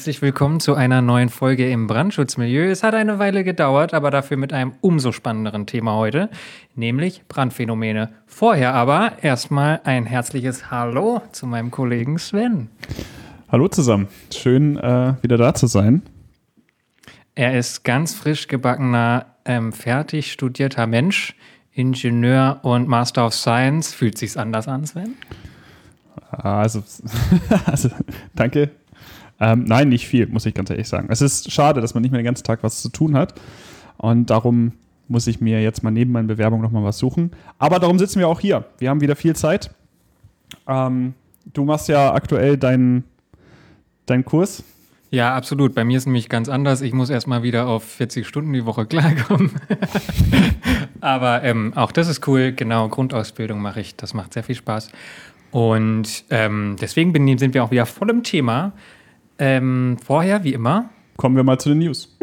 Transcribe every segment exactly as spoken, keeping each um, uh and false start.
herzlich willkommen zu einer neuen Folge im Brandschutzmilieu. Es hat eine Weile gedauert, aber dafür mit einem umso spannenderen Thema heute, nämlich Brandphänomene. Vorher aber erstmal ein herzliches Hallo zu meinem Kollegen Sven. Hallo zusammen, schön äh, wieder da zu sein. Er ist ganz frisch gebackener, ähm, fertig studierter Mensch, Ingenieur und Master of Science. Fühlt sich's anders an, Sven? Also, also danke. Ähm, nein, nicht viel, muss ich ganz ehrlich sagen. Es ist schade, dass man nicht mehr den ganzen Tag was zu tun hat. Und darum muss ich mir jetzt mal neben meiner Bewerbung nochmal was suchen. Aber darum sitzen wir auch hier. Wir haben wieder viel Zeit. Ähm, du machst ja aktuell deinen, deinen Kurs. Ja, absolut. Bei mir ist nämlich ganz anders. Ich muss erstmal wieder auf vierzig Stunden die Woche klarkommen. Aber ähm, auch das ist cool. Genau, Grundausbildung mache ich. Das macht sehr viel Spaß. Und ähm, deswegen bin, sind wir auch wieder voll im Thema. Ähm, vorher, wie immer, kommen wir mal zu den News.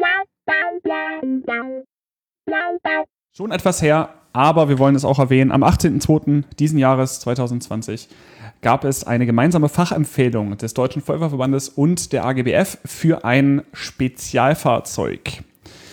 Schon etwas her, aber wir wollen es auch erwähnen. Am achtzehnten zweiten diesen Jahres zwanzig zwanzig gab es eine gemeinsame Fachempfehlung des Deutschen Feuerwehrverbandes und der A G B F für ein Spezialfahrzeug.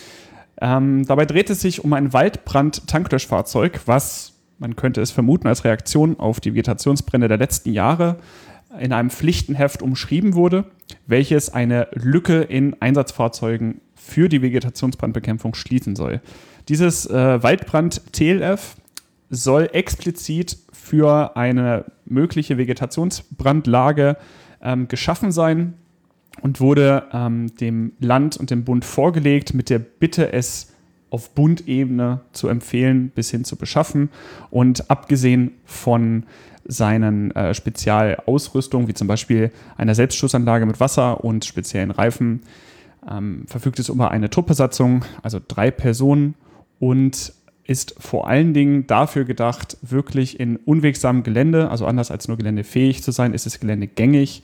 Ähm, dabei dreht es sich um ein Waldbrand-Tanklöschfahrzeug, was, man könnte es vermuten, als Reaktion auf die Vegetationsbrände der letzten Jahre in einem Pflichtenheft umschrieben wurde, welches eine Lücke in Einsatzfahrzeugen für die Vegetationsbrandbekämpfung schließen soll. Dieses äh, Waldbrand-T L F soll explizit für eine mögliche Vegetationsbrandlage ähm, geschaffen sein und wurde ähm, dem Land und dem Bund vorgelegt mit der Bitte, es auf Bundebene zu empfehlen bis hin zu beschaffen. Und abgesehen von seinen äh, Spezialausrüstung, wie zum Beispiel einer Selbstschussanlage mit Wasser und speziellen Reifen, ähm, verfügt es über eine Truppbesatzung, also drei Personen, und ist vor allen Dingen dafür gedacht, wirklich in unwegsamem Gelände, also anders als nur geländefähig zu sein, ist es geländegängig,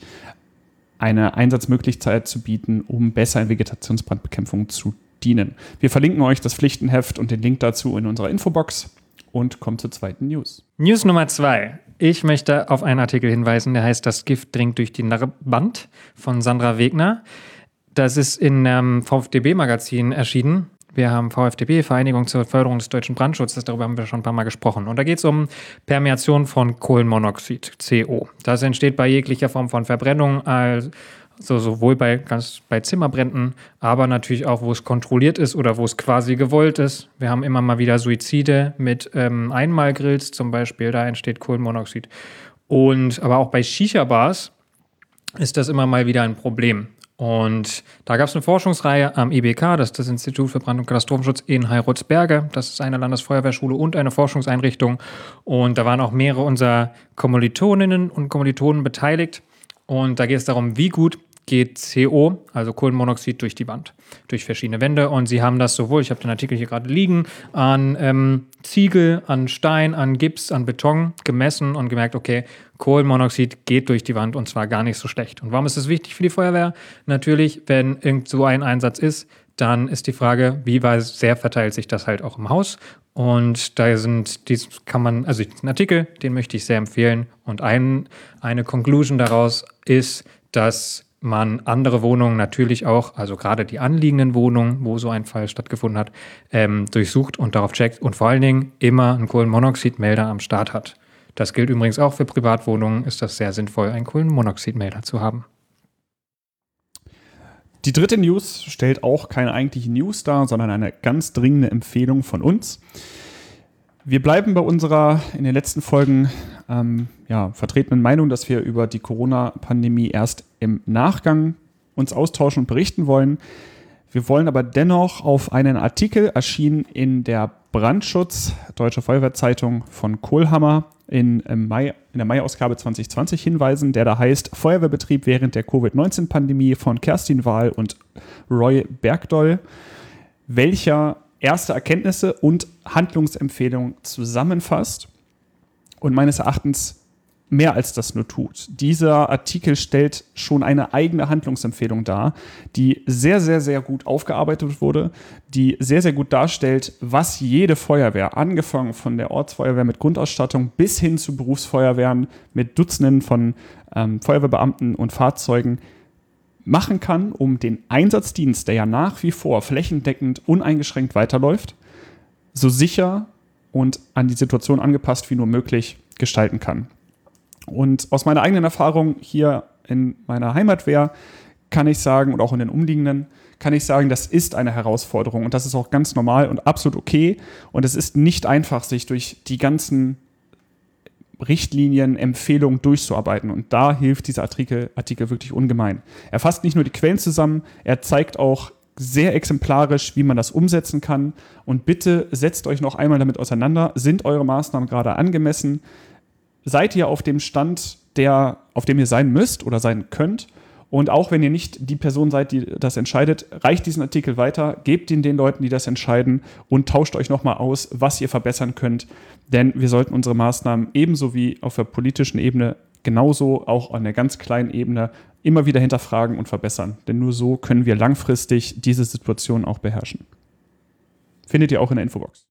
eine Einsatzmöglichkeit zu bieten, um besser in Vegetationsbrandbekämpfung zu dienen. Wir verlinken euch das Pflichtenheft und den Link dazu in unserer Infobox und kommen zur zweiten News. News Nummer zwei. Ich möchte auf einen Artikel hinweisen, der heißt "Das Gift dringt durch die Narrwand" von Sandra Wegner. Das ist in einem V F D B-Magazin erschienen. Wir haben V F D B, Vereinigung zur Förderung des deutschen Brandschutzes, darüber haben wir schon ein paar Mal gesprochen. Und da geht es um Permeation von Kohlenmonoxid, C O. Das entsteht bei jeglicher Form von Verbrennung, also sowohl bei, ganz bei Zimmerbränden, aber natürlich auch, wo es kontrolliert ist oder wo es quasi gewollt ist. Wir haben immer mal wieder Suizide mit ähm, Einmalgrills zum Beispiel, da entsteht Kohlenmonoxid. Und aber auch bei Shisha-Bars ist das immer mal wieder ein Problem. Und da gab es eine Forschungsreihe am I B K, das ist das Institut für Brand- und Katastrophenschutz in Heilrottsberge. Das ist eine Landesfeuerwehrschule und eine Forschungseinrichtung. Und da waren auch mehrere unserer Kommilitoninnen und Kommilitonen beteiligt. Und da geht es darum, wie gut geht C O, also Kohlenmonoxid, durch die Wand, durch verschiedene Wände. Und sie haben das sowohl, ich habe den Artikel hier gerade liegen, an ähm, Ziegel, an Stein, an Gips, an Beton gemessen und gemerkt, okay, Kohlenmonoxid geht durch die Wand und zwar gar nicht so schlecht. Und warum ist das wichtig für die Feuerwehr? Natürlich, wenn irgend so ein Einsatz ist, dann ist die Frage, wie weit sehr verteilt sich das halt auch im Haus. Und da sind, dies kann man, also diesen Artikel, den möchte ich sehr empfehlen. Und ein, eine Conclusion daraus ist, dass man andere Wohnungen natürlich auch, also gerade die anliegenden Wohnungen, wo so ein Fall stattgefunden hat, ähm, durchsucht und darauf checkt und vor allen Dingen immer einen Kohlenmonoxidmelder am Start hat. Das gilt übrigens auch für Privatwohnungen, ist das sehr sinnvoll, einen Kohlenmonoxidmelder zu haben. Die dritte News stellt auch keine eigentliche News dar, sondern eine ganz dringende Empfehlung von uns. Wir bleiben bei unserer in den letzten Folgen ähm, ja, vertretenen Meinung, dass wir über die Corona-Pandemie erst im Nachgang uns austauschen und berichten wollen. Wir wollen aber dennoch auf einen Artikel, erschienen in der Brandschutz, Deutsche Feuerwehrzeitung von Kohlhammer, in, im Mai, in der Mai-Ausgabe zwanzig zwanzig hinweisen, der da heißt "Feuerwehrbetrieb während der Covid neunzehn Pandemie" von Kerstin Wahl und Roy Bergdoll, welcher erste Erkenntnisse und Handlungsempfehlungen zusammenfasst und meines Erachtens mehr als das nur tut. Dieser Artikel stellt schon eine eigene Handlungsempfehlung dar, die sehr, sehr, sehr gut aufgearbeitet wurde, die sehr, sehr gut darstellt, was jede Feuerwehr, angefangen von der Ortsfeuerwehr mit Grundausstattung bis hin zu Berufsfeuerwehren mit Dutzenden von ähm, Feuerwehrbeamten und Fahrzeugen machen kann, um den Einsatzdienst, der ja nach wie vor flächendeckend uneingeschränkt weiterläuft, so sicher und an die Situation angepasst wie nur möglich gestalten kann. Und aus meiner eigenen Erfahrung hier in meiner Heimatwehr kann ich sagen, und auch in den umliegenden, kann ich sagen, das ist eine Herausforderung und das ist auch ganz normal und absolut okay. Und es ist nicht einfach, sich durch die ganzen Richtlinien, Empfehlungen durchzuarbeiten. Und da hilft dieser Artikel, Artikel wirklich ungemein. Er fasst nicht nur die Quellen zusammen, er zeigt auch sehr exemplarisch, wie man das umsetzen kann. Und bitte setzt euch noch einmal damit auseinander. Sind eure Maßnahmen gerade angemessen? Seid ihr auf dem Stand, der, auf dem ihr sein müsst oder sein könnt? Und auch wenn ihr nicht die Person seid, die das entscheidet, reicht diesen Artikel weiter, gebt ihn den Leuten, die das entscheiden und tauscht euch nochmal aus, was ihr verbessern könnt. Denn wir sollten unsere Maßnahmen ebenso wie auf der politischen Ebene genauso auch an der ganz kleinen Ebene immer wieder hinterfragen und verbessern. Denn nur so können wir langfristig diese Situation auch beherrschen. Findet ihr auch in der Infobox.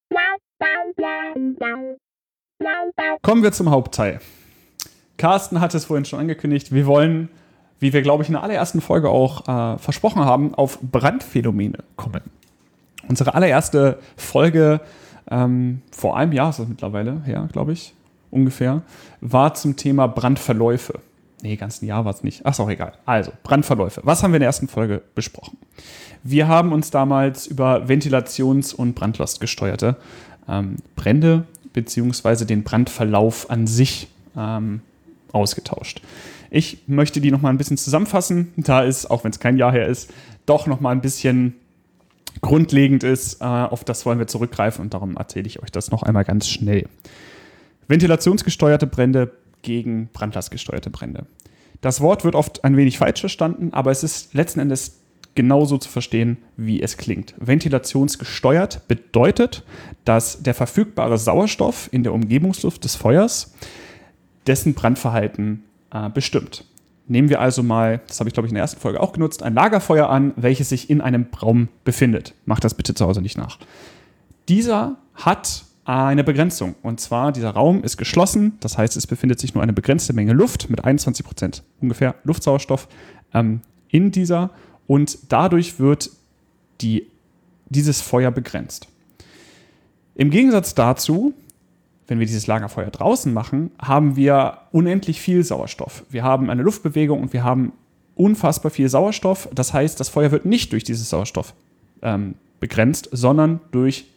Kommen wir zum Hauptteil. Carsten hat es vorhin schon angekündigt, wir wollen, wie wir, glaube ich, in der allerersten Folge auch äh, versprochen haben, auf Brandphänomene kommen. Unsere allererste Folge, ähm, vor einem Jahr ist das mittlerweile her, glaube ich, ungefähr, war zum Thema Brandverläufe. Nee, ganz ein Jahr war es nicht. Ach, ist auch egal. Also, Brandverläufe. Was haben wir in der ersten Folge besprochen? Wir haben uns damals über Ventilations- und brandlastgesteuerte ähm, Brände beziehungsweise den Brandverlauf an sich ähm, ausgetauscht. Ich möchte die nochmal ein bisschen zusammenfassen, da es, auch wenn es kein Jahr her ist, doch nochmal ein bisschen grundlegend ist. Äh, auf das wollen wir zurückgreifen und darum erzähle ich euch das noch einmal ganz schnell. Ventilationsgesteuerte Brände gegen brandlastgesteuerte Brände. Das Wort wird oft ein wenig falsch verstanden, aber es ist letzten Endes genauso zu verstehen, wie es klingt. Ventilationsgesteuert bedeutet, dass der verfügbare Sauerstoff in der Umgebungsluft des Feuers dessen Brandverhalten äh, bestimmt. Nehmen wir also mal, das habe ich glaube ich in der ersten Folge auch genutzt, ein Lagerfeuer an, welches sich in einem Raum befindet. Macht das bitte zu Hause nicht nach. Dieser hat eine Begrenzung. Und zwar, dieser Raum ist geschlossen, das heißt, es befindet sich nur eine begrenzte Menge Luft mit einundzwanzig Prozent ungefähr Luftsauerstoff ähm, in dieser und dadurch wird die, dieses Feuer begrenzt. Im Gegensatz dazu, wenn wir dieses Lagerfeuer draußen machen, haben wir unendlich viel Sauerstoff. Wir haben eine Luftbewegung und wir haben unfassbar viel Sauerstoff. Das heißt, das Feuer wird nicht durch dieses Sauerstoff ähm, begrenzt, sondern durch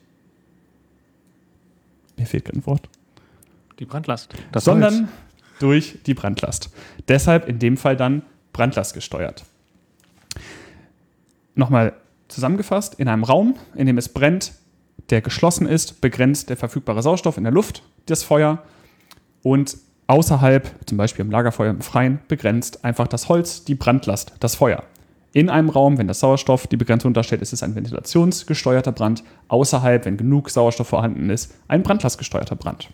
Mir fehlt gerade ein Wort. Die Brandlast. Das Sondern Holz. Durch die Brandlast. Deshalb in dem Fall dann brandlastgesteuert. Nochmal zusammengefasst, in einem Raum, in dem es brennt, der geschlossen ist, begrenzt der verfügbare Sauerstoff in der Luft das Feuer und außerhalb, zum Beispiel im Lagerfeuer im Freien, begrenzt einfach das Holz, die Brandlast, das Feuer. In einem Raum, wenn das Sauerstoff die Begrenzung darstellt, ist es ein ventilationsgesteuerter Brand. Außerhalb, wenn genug Sauerstoff vorhanden ist, ein brandlastgesteuerter Brand.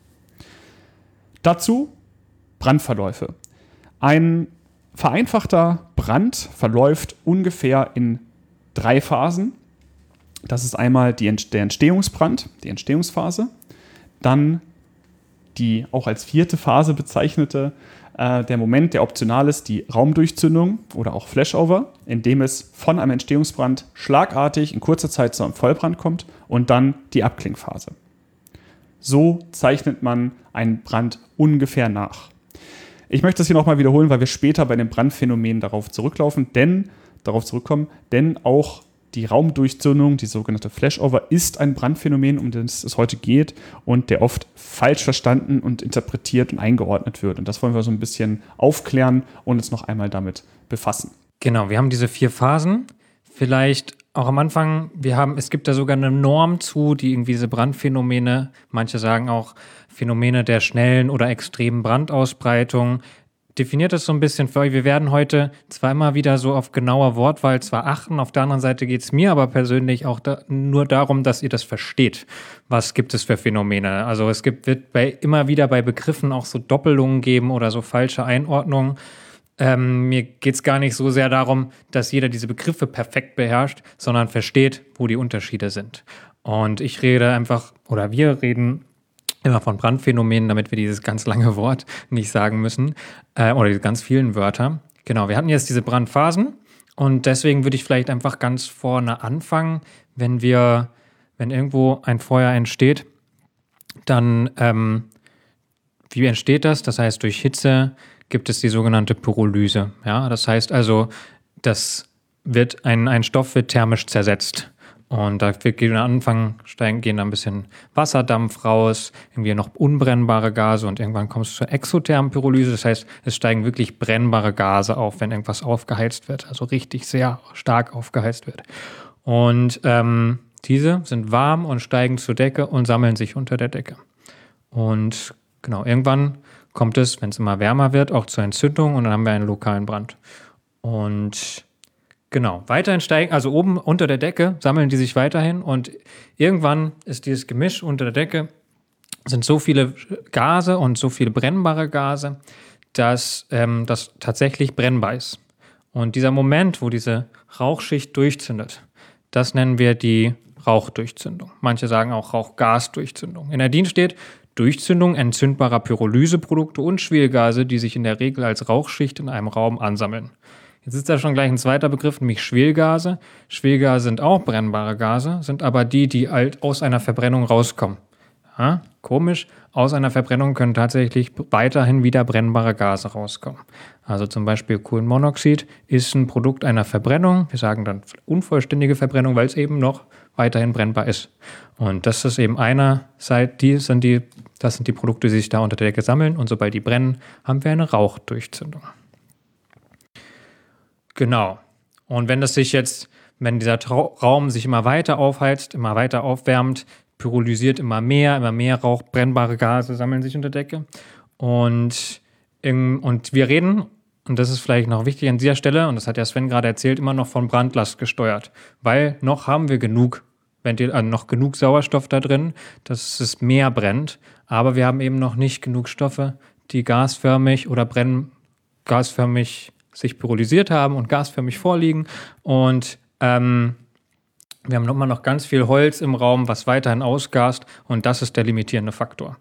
Dazu Brandverläufe. Ein vereinfachter Brand verläuft ungefähr in drei Phasen. Das ist einmal die, der Entstehungsbrand, die Entstehungsphase. Dann die auch als vierte Phase bezeichnete äh, der Moment, der optional ist, die Raumdurchzündung oder auch Flashover, in dem es von einem Entstehungsbrand schlagartig in kurzer Zeit zu einem Vollbrand kommt und dann die Abklingphase. So zeichnet man einen Brand ungefähr nach. Ich möchte das hier nochmal wiederholen, weil wir später bei den Brandphänomenen darauf zurücklaufen, denn, darauf zurückkommen, denn auch die Raumdurchzündung, die sogenannte Flashover, ist ein Brandphänomen, um das es heute geht und der oft falsch verstanden und interpretiert und eingeordnet wird. Und das wollen wir so ein bisschen aufklären und uns noch einmal damit befassen. Genau, wir haben diese vier Phasen. Vielleicht auch am Anfang, wir haben, es gibt da sogar eine Norm zu, die irgendwie diese Brandphänomene, manche sagen auch Phänomene der schnellen oder extremen Brandausbreitung, definiert das so ein bisschen für euch. Wir werden heute zwar immer wieder so auf genauer Wortwahl zwar achten, auf der anderen Seite geht es mir aber persönlich auch da, nur darum, dass ihr das versteht. Was gibt es für Phänomene? Also es gibt, wird bei, immer wieder bei Begriffen auch so Doppelungen geben oder so falsche Einordnungen. Ähm, mir geht es gar nicht so sehr darum, dass jeder diese Begriffe perfekt beherrscht, sondern versteht, wo die Unterschiede sind. Und ich rede einfach, oder wir reden immer von Brandphänomenen, damit wir dieses ganz lange Wort nicht sagen müssen, äh, oder diese ganz vielen Wörter. Genau, wir hatten jetzt diese Brandphasen und deswegen würde ich vielleicht einfach ganz vorne anfangen, wenn wir, wenn irgendwo ein Feuer entsteht, dann, ähm, wie entsteht das? Das heißt, durch Hitze gibt es die sogenannte Pyrolyse. Ja, das heißt also, das wird ein, ein Stoff wird thermisch zersetzt. Und da wird am Anfang steigen, gehen da ein bisschen Wasserdampf raus, irgendwie noch unbrennbare Gase und irgendwann kommt es zur exothermen Pyrolyse. Das heißt, es steigen wirklich brennbare Gase auf, wenn irgendwas aufgeheizt wird, also richtig sehr stark aufgeheizt wird. Und ähm, diese sind warm und steigen zur Decke und sammeln sich unter der Decke. Und genau, irgendwann kommt es, wenn es immer wärmer wird, auch zur Entzündung und dann haben wir einen lokalen Brand. Und genau, weiterhin steigen, also oben unter der Decke sammeln die sich weiterhin und irgendwann ist dieses Gemisch unter der Decke, sind so viele Gase und so viele brennbare Gase, dass ähm, das tatsächlich brennbar ist. Und dieser Moment, wo diese Rauchschicht durchzündet, das nennen wir die Rauchdurchzündung. Manche sagen auch Rauchgasdurchzündung. In der D I N steht Durchzündung entzündbarer Pyrolyseprodukte und Schwelgase, die sich in der Regel als Rauchschicht in einem Raum ansammeln. Jetzt ist da schon gleich ein zweiter Begriff, nämlich Schwelgase. Schwelgase sind auch brennbare Gase, sind aber die, die halt aus einer Verbrennung rauskommen. Ja, komisch, aus einer Verbrennung können tatsächlich weiterhin wieder brennbare Gase rauskommen. Also zum Beispiel Kohlenmonoxid ist ein Produkt einer Verbrennung. Wir sagen dann unvollständige Verbrennung, weil es eben noch weiterhin brennbar ist. Und das ist eben einerseits, die sind die, das sind die Produkte, die sich da unter der Decke sammeln. Und sobald die brennen, haben wir eine Rauchdurchzündung. Genau. Und wenn das sich jetzt, wenn dieser Trau- Raum sich immer weiter aufheizt, immer weiter aufwärmt, pyrolysiert immer mehr, immer mehr Rauch, brennbare Gase sammeln sich unter der Decke. Und, im, und wir reden, und das ist vielleicht noch wichtig an dieser Stelle, und das hat ja Sven gerade erzählt, immer noch von Brandlast gesteuert. Weil noch haben wir genug, Ventil, also noch genug Sauerstoff da drin, dass es mehr brennt. Aber wir haben eben noch nicht genug Stoffe, die gasförmig oder brennen, gasförmig sich pyrolysiert haben und gasförmig vorliegen. Und ähm, wir haben immer noch ganz viel Holz im Raum, was weiterhin ausgast. Und das ist der limitierende Faktor.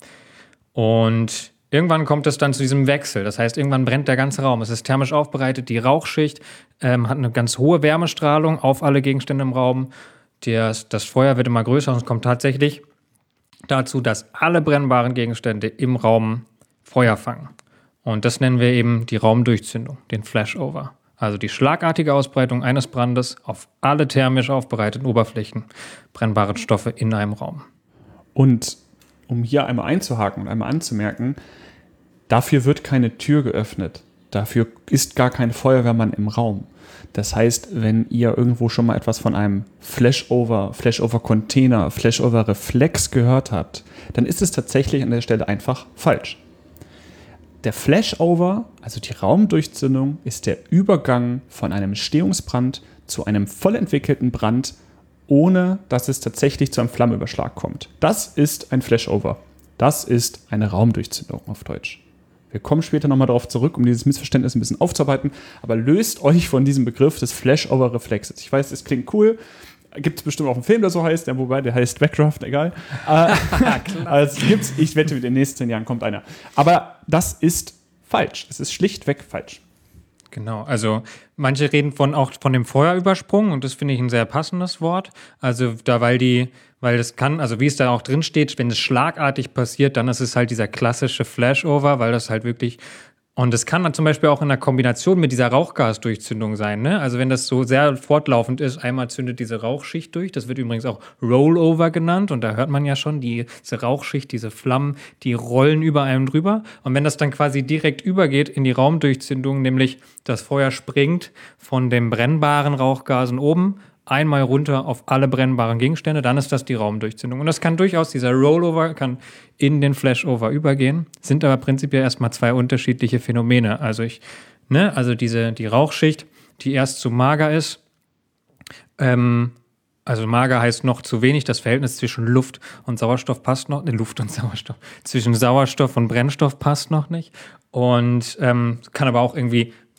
Und irgendwann kommt es dann zu diesem Wechsel. Das heißt, irgendwann brennt der ganze Raum. Es ist thermisch aufbereitet. Die Rauchschicht ähm, hat eine ganz hohe Wärmestrahlung auf alle Gegenstände im Raum. Das, das Feuer wird immer größer und es kommt tatsächlich dazu, dass alle brennbaren Gegenstände im Raum Feuer fangen. Und das nennen wir eben die Raumdurchzündung, den Flashover. Also die schlagartige Ausbreitung eines Brandes auf alle thermisch aufbereiteten Oberflächen brennbaren Stoffe in einem Raum. Und um hier einmal einzuhaken und einmal anzumerken, dafür wird keine Tür geöffnet. Dafür ist gar kein Feuerwehrmann im Raum. Das heißt, wenn ihr irgendwo schon mal etwas von einem Flashover, Flashover-Container, Flashover-Reflex gehört habt, dann ist es tatsächlich an der Stelle einfach falsch. Der Flashover, also die Raumdurchzündung, ist der Übergang von einem Entstehungsbrand zu einem voll entwickelten Brand, ohne dass es tatsächlich zu einem Flammenüberschlag kommt. Das ist ein Flashover. Das ist eine Raumdurchzündung auf Deutsch. Wir kommen später nochmal darauf zurück, um dieses Missverständnis ein bisschen aufzuarbeiten, aber löst euch von diesem Begriff des Flashover-Reflexes. Ich weiß, es klingt cool. Gibt es bestimmt auch einen Film, der so heißt, ja, wobei der heißt Backdraft, egal. äh, also gibt's, ich wette, in den nächsten zehn Jahren kommt einer. Aber das ist falsch. Es ist schlichtweg falsch. Genau, also manche reden von auch von dem Feuerübersprung und das finde ich ein sehr passendes Wort. Also da, weil die, weil das kann, also wie es da auch drin steht, wenn es schlagartig passiert, dann ist es halt dieser klassische Flashover, weil das halt wirklich. Und es kann dann zum Beispiel auch in der Kombination mit dieser Rauchgasdurchzündung sein, ne? Also wenn das so sehr fortlaufend ist, einmal zündet diese Rauchschicht durch, das wird übrigens auch Rollover genannt und da hört man ja schon, die, diese Rauchschicht, diese Flammen, die rollen über einem drüber. Und wenn das dann quasi direkt übergeht in die Raumdurchzündung, nämlich das Feuer springt von den brennbaren Rauchgasen oben einmal runter auf alle brennbaren Gegenstände, dann ist das die Raumdurchzündung. Und das kann durchaus, dieser Rollover kann in den Flashover übergehen, sind aber prinzipiell erstmal zwei unterschiedliche Phänomene. Also ich, ne, also diese, die Rauchschicht, die erst zu mager ist, ähm, also mager heißt noch zu wenig, das Verhältnis zwischen Luft und Sauerstoff passt noch, ne, Luft und Sauerstoff, zwischen Sauerstoff und Brennstoff passt noch nicht. Und ähm, kann aber auch irgendwie,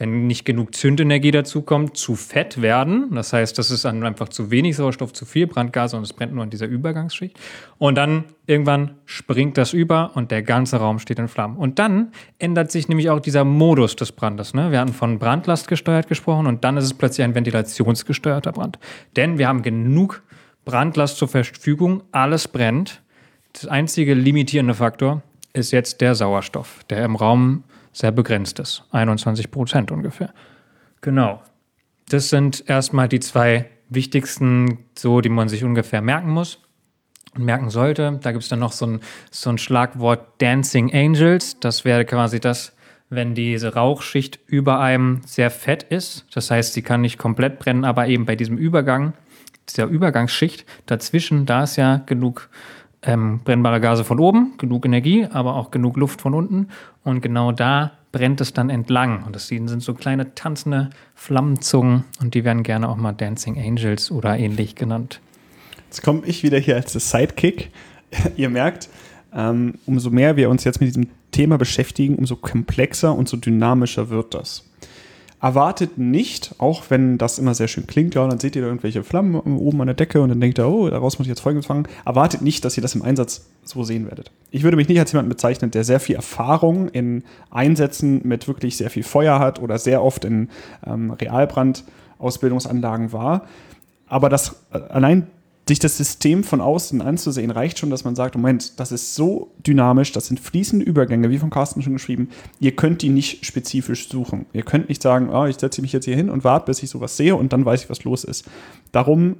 wenn nicht genug Zündenergie dazu kommt, zu fett werden. Das heißt, das ist dann einfach zu wenig Sauerstoff, zu viel Brandgase und es brennt nur in dieser Übergangsschicht. Und dann irgendwann springt das über und der ganze Raum steht in Flammen. Und dann ändert sich nämlich auch dieser Modus des Brandes. Ne? Wir hatten von Brandlast gesteuert gesprochen und dann ist es plötzlich ein ventilationsgesteuerter Brand. Denn wir haben genug Brandlast zur Verfügung, alles brennt. Das einzige limitierende Faktor ist jetzt der Sauerstoff, der im Raum sehr begrenzt ist. einundzwanzig Prozent ungefähr. Genau. Das sind erstmal die zwei wichtigsten, so, die man sich ungefähr merken muss und merken sollte. Da gibt es dann noch so ein, so ein Schlagwort Dancing Angels. Das wäre quasi das, wenn diese Rauchschicht über einem sehr fett ist. Das heißt, sie kann nicht komplett brennen, aber eben bei diesem Übergang, dieser Übergangsschicht dazwischen, da ist ja genug ähm, brennbare Gase von oben, genug Energie, aber auch genug Luft von unten. Und genau da brennt es dann entlang. Und das sind so kleine tanzende Flammenzungen und die werden gerne auch mal Dancing Angels oder ähnlich genannt. Jetzt komme ich wieder hier als Sidekick. Ihr merkt, ähm, umso mehr wir uns jetzt mit diesem Thema beschäftigen, umso komplexer und so dynamischer wird das. Erwartet nicht, auch wenn das immer sehr schön klingt, ja, und dann seht ihr da irgendwelche Flammen oben an der Decke und dann denkt ihr, oh, daraus muss ich jetzt Folgendes fangen. Erwartet nicht, dass ihr das im Einsatz so sehen werdet. Ich würde mich nicht als jemanden bezeichnen, der sehr viel Erfahrung in Einsätzen mit wirklich sehr viel Feuer hat oder sehr oft in ähm, Realbrandausbildungsanlagen war. Aber das äh, allein sich das System von außen anzusehen, reicht schon, dass man sagt, Moment, das ist so dynamisch, das sind fließende Übergänge, wie von Carsten schon geschrieben, ihr könnt die nicht spezifisch suchen. Ihr könnt nicht sagen, oh, ich setze mich jetzt hier hin und warte, bis ich sowas sehe und dann weiß ich, was los ist. Darum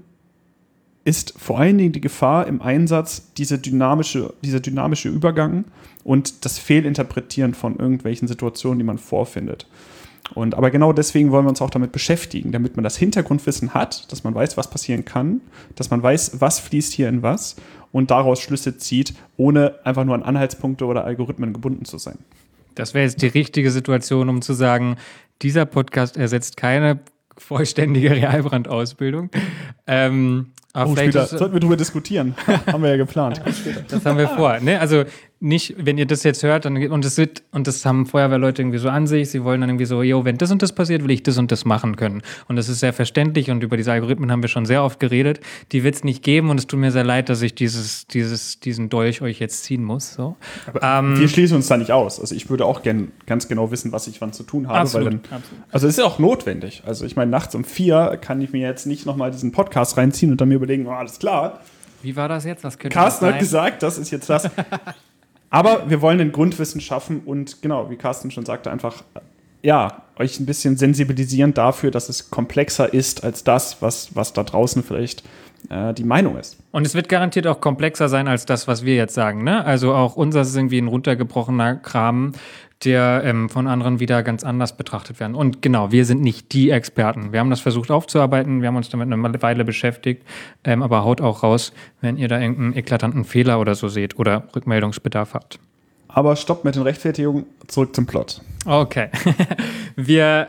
ist vor allen Dingen die Gefahr im Einsatz diese dynamische, dieser dynamische Übergang und das Fehlinterpretieren von irgendwelchen Situationen, die man vorfindet. Und, aber genau deswegen wollen wir uns auch damit beschäftigen, damit man das Hintergrundwissen hat, dass man weiß, was passieren kann, dass man weiß, was fließt hier in was und daraus Schlüsse zieht, ohne einfach nur an Anhaltspunkte oder Algorithmen gebunden zu sein. Das wäre jetzt die richtige Situation, um zu sagen, dieser Podcast ersetzt keine vollständige Realbrandausbildung. Ähm, aber oh, vielleicht später ist, sollten wir darüber diskutieren. Haben wir ja geplant. Das haben wir vor. Ne? Also nicht, wenn ihr das jetzt hört, dann, und das wird, und das haben Feuerwehrleute irgendwie so an sich, sie wollen dann irgendwie so, jo, wenn das und das passiert, will ich das und das machen können. Und das ist sehr verständlich und über diese Algorithmen haben wir schon sehr oft geredet. Die wird es nicht geben und es tut mir sehr leid, dass ich dieses, dieses, diesen Dolch euch jetzt ziehen muss. So. Ähm, wir schließen uns da nicht aus. Also ich würde auch gern ganz genau wissen, was ich wann zu tun habe. Absolut, weil dann, absolut. Also es ist ja auch notwendig. Also ich meine, nachts um vier kann ich mir jetzt nicht nochmal diesen Podcast reinziehen und dann mir überlegen, oh, alles klar. Wie war das jetzt? Was könnte Carsten das hat gesagt, das ist jetzt das. Aber wir wollen ein Grundwissen schaffen und genau, wie Carsten schon sagte, einfach ja, euch ein bisschen sensibilisieren dafür, dass es komplexer ist als das, was, was da draußen vielleicht äh, die Meinung ist. Und es wird garantiert auch komplexer sein als das, was wir jetzt sagen. Ne? Also auch unser ist irgendwie ein runtergebrochener Kram, der ähm, von anderen wieder ganz anders betrachtet werden. Und genau, wir sind nicht die Experten. Wir haben das versucht aufzuarbeiten, wir haben uns damit eine Weile beschäftigt, ähm, aber haut auch raus, wenn ihr da irgendeinen eklatanten Fehler oder so seht oder Rückmeldungsbedarf habt. Aber stopp mit den Rechtfertigungen, zurück zum Plot. Okay, wir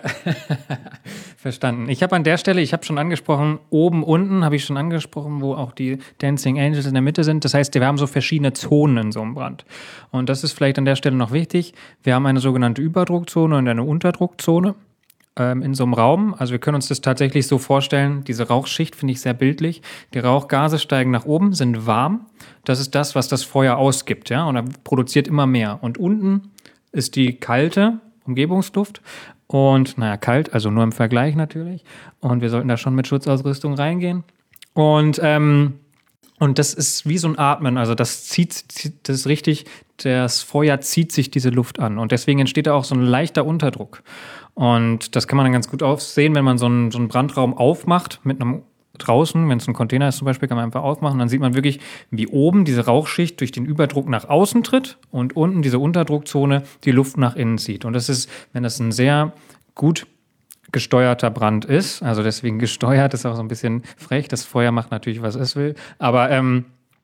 verstanden. Ich habe an der Stelle, ich habe schon angesprochen, oben, unten habe ich schon angesprochen, wo auch die Dancing Angels in der Mitte sind. Das heißt, wir haben so verschiedene Zonen in so einem Brand. Und das ist vielleicht an der Stelle noch wichtig. Wir haben eine sogenannte Überdruckzone und eine Unterdruckzone ähm, in so einem Raum. Also wir können uns das tatsächlich so vorstellen, diese Rauchschicht finde ich sehr bildlich. Die Rauchgase steigen nach oben, sind warm. Das ist das, was das Feuer ausgibt, ja, und er produziert immer mehr. Und unten ist die kalte Umgebungsluft und, naja, kalt, also nur im Vergleich natürlich. Und wir sollten da schon mit Schutzausrüstung reingehen. Und, ähm, und das ist wie so ein Atmen, also das zieht, zieht, das ist richtig, das Feuer zieht sich diese Luft an. Und deswegen entsteht da auch so ein leichter Unterdruck. Und das kann man dann ganz gut aussehen, wenn man so einen, so einen Brandraum aufmacht mit einem draußen, wenn es ein Container ist zum Beispiel, kann man einfach aufmachen, dann sieht man wirklich, wie oben diese Rauchschicht durch den Überdruck nach außen tritt und unten diese Unterdruckzone die Luft nach innen zieht. Und das ist, wenn das ein sehr gut gesteuerter Brand ist, also deswegen gesteuert, ist auch so ein bisschen frech, das Feuer macht natürlich, was es will, aber ähm,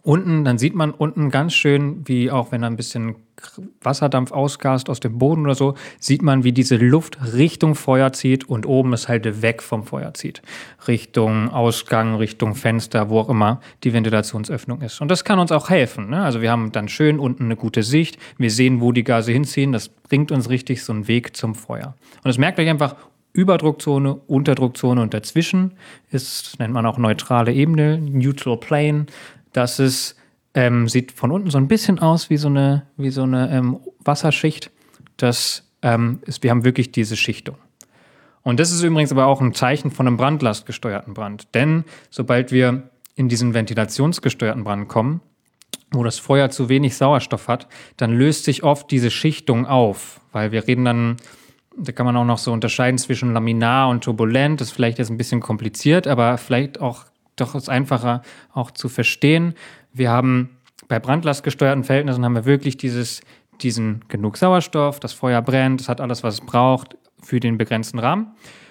Unten, dann sieht man unten ganz schön, wie auch wenn da ein bisschen Wasserdampf ausgast aus dem Boden oder so, sieht man, wie diese Luft Richtung Feuer zieht und oben es halt weg vom Feuer zieht. Richtung Ausgang, Richtung Fenster, wo auch immer die Ventilationsöffnung ist. Und das kann uns auch helfen, ne? Also wir haben dann schön unten eine gute Sicht, wir sehen, wo die Gase hinziehen, das bringt uns richtig so einen Weg zum Feuer. Und das merkt euch einfach, Überdruckzone, Unterdruckzone und dazwischen ist, nennt man auch neutrale Ebene, Neutral Plane. Das ist, ähm, sieht von unten so ein bisschen aus wie so eine, wie so eine ähm, Wasserschicht. Das ähm, ist, wir haben wirklich diese Schichtung. Und das ist übrigens aber auch ein Zeichen von einem brandlastgesteuerten Brand. Denn sobald wir in diesen ventilationsgesteuerten Brand kommen, wo das Feuer zu wenig Sauerstoff hat, dann löst sich oft diese Schichtung auf. Weil wir reden dann, da kann man auch noch so unterscheiden zwischen laminar und turbulent. Das ist vielleicht jetzt ein bisschen kompliziert, aber vielleicht auch doch ist einfacher auch zu verstehen. Wir haben bei brandlastgesteuerten Verhältnissen haben wir wirklich dieses, diesen genug Sauerstoff, das Feuer brennt, es hat alles, was es braucht für den begrenzten Rahmen.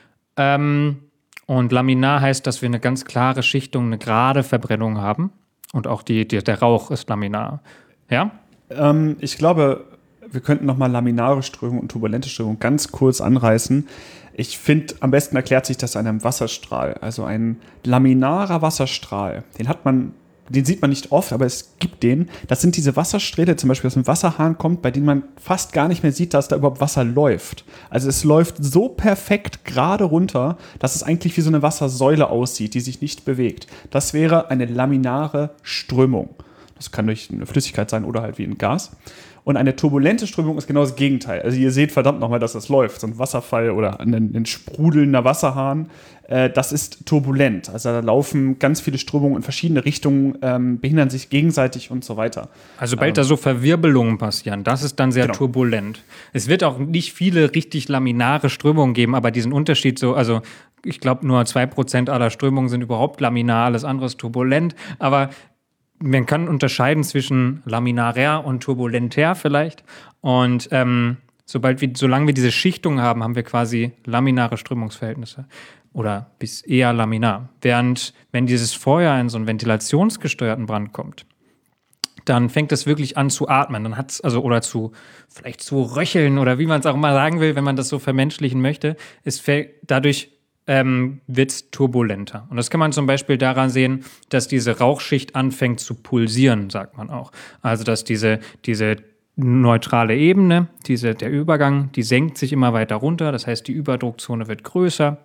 Ähm, und laminar heißt, dass wir eine ganz klare Schichtung, eine gerade Verbrennung haben. Und auch die, die, der Rauch ist laminar. Ja? Ähm, ich glaube, wir könnten nochmal laminare Strömung und turbulente Strömung ganz kurz anreißen. Ich finde, am besten erklärt sich das an einem Wasserstrahl. Also ein laminarer Wasserstrahl, den hat man, den sieht man nicht oft, aber es gibt den. Das sind diese Wassersträhle, zum Beispiel aus dem Wasserhahn kommt, bei denen man fast gar nicht mehr sieht, dass da überhaupt Wasser läuft. Also es läuft so perfekt gerade runter, dass es eigentlich wie so eine Wassersäule aussieht, die sich nicht bewegt. Das wäre eine laminare Strömung. Das kann durch eine Flüssigkeit sein oder halt wie ein Gas. Und eine turbulente Strömung ist genau das Gegenteil. Also ihr seht verdammt nochmal, dass das läuft. So ein Wasserfall oder ein, ein sprudelnder Wasserhahn, äh, das ist turbulent. Also da laufen ganz viele Strömungen in verschiedene Richtungen, ähm, behindern sich gegenseitig und so weiter. Also sobald ähm, da so Verwirbelungen passieren, das ist dann sehr genau. turbulent. Es wird auch nicht viele richtig laminare Strömungen geben, aber diesen Unterschied so, also ich glaube nur zwei Prozent aller Strömungen sind überhaupt laminar, alles andere ist turbulent, aber man kann unterscheiden zwischen laminarär und turbulentär vielleicht. Und ähm, sobald wir, solange wir diese Schichtung haben, haben wir quasi laminare Strömungsverhältnisse oder bis eher laminar. Während, wenn dieses Feuer in so einen ventilationsgesteuerten Brand kommt, dann fängt es wirklich an zu atmen. Dann hat's also oder zu vielleicht zu röcheln oder wie man es auch mal sagen will, wenn man das so vermenschlichen möchte. Es fällt dadurch Ähm, wird es turbulenter. Und das kann man zum Beispiel daran sehen, dass diese Rauchschicht anfängt zu pulsieren, sagt man auch. Also dass diese, diese neutrale Ebene, diese, der Übergang, die senkt sich immer weiter runter. Das heißt, die Überdruckzone wird größer.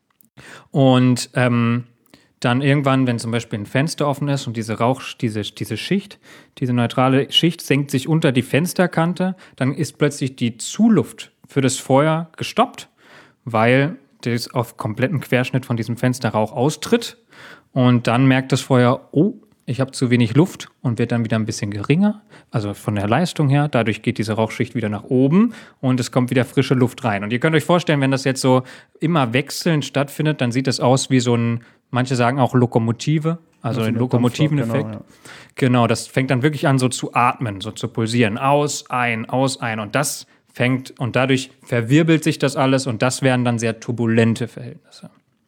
Und ähm, dann irgendwann, wenn zum Beispiel ein Fenster offen ist und diese Rauch, diese, diese Schicht, diese neutrale Schicht senkt sich unter die Fensterkante, dann ist plötzlich die Zuluft für das Feuer gestoppt, weil das auf kompletten Querschnitt von diesem Fensterrauch austritt und dann merkt das Feuer, oh, ich habe zu wenig Luft und wird dann wieder ein bisschen geringer, also von der Leistung her. Dadurch geht diese Rauchschicht wieder nach oben und es kommt wieder frische Luft rein. Und ihr könnt euch vorstellen, wenn das jetzt so immer wechselnd stattfindet, dann sieht es aus wie so ein, manche sagen auch Lokomotive, also ein Lokomotiveneffekt. Genau, ja. Genau, das fängt dann wirklich an so zu atmen, so zu pulsieren. Aus, ein, aus, ein und das fängt und dadurch verwirbelt sich das alles und das wären dann sehr turbulente Verhältnisse.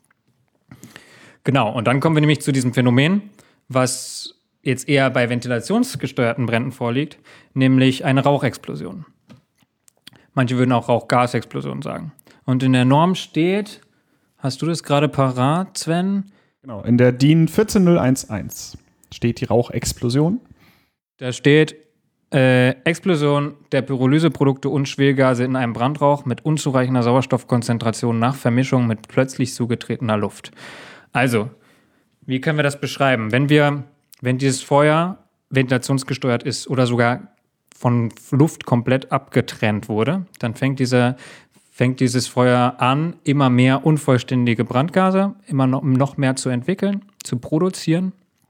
Genau, und dann kommen wir nämlich zu diesem Phänomen, was jetzt eher bei ventilationsgesteuerten Bränden vorliegt, nämlich eine Rauchexplosion. Manche würden auch Rauchgasexplosion sagen. Und in der Norm steht, hast du das gerade parat, Sven? Genau, in der D I N vierzehn null elf steht die Rauchexplosion. Da steht, Äh, Explosion der Pyrolyseprodukte und Schwelgase in einem Brandrauch mit unzureichender Sauerstoffkonzentration nach Vermischung mit plötzlich zugetretener Luft. Also, wie können wir das beschreiben? Wenn wir, wenn dieses Feuer ventilationsgesteuert ist oder sogar von Luft komplett abgetrennt wurde, dann fängt dieser, fängt dieses Feuer an, immer mehr unvollständige Brandgase, immer noch, noch mehr zu entwickeln, zu produzieren.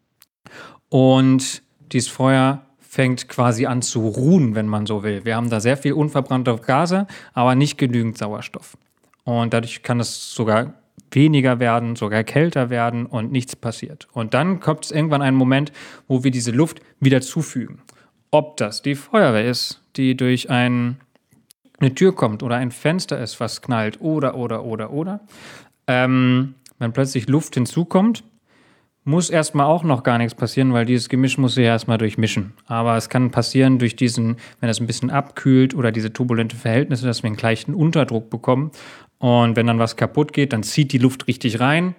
Und dieses Feuer fängt quasi an zu ruhen, wenn man so will. Wir haben da sehr viel unverbrannte Gase, aber nicht genügend Sauerstoff. Und dadurch kann es sogar weniger werden, sogar kälter werden und nichts passiert. Und dann kommt es irgendwann einen Moment, wo wir diese Luft wieder zufügen. Ob das die Feuerwehr ist, die durch ein, eine Tür kommt oder ein Fenster ist, was knallt oder, oder, oder, oder. Ähm, wenn plötzlich Luft hinzukommt, muss erstmal auch noch gar nichts passieren, weil dieses Gemisch muss sich ja erstmal durchmischen. Aber es kann passieren durch diesen, wenn das ein bisschen abkühlt oder diese turbulente Verhältnisse, dass wir einen gleichen Unterdruck bekommen. Und wenn dann was kaputt geht, dann zieht die Luft richtig rein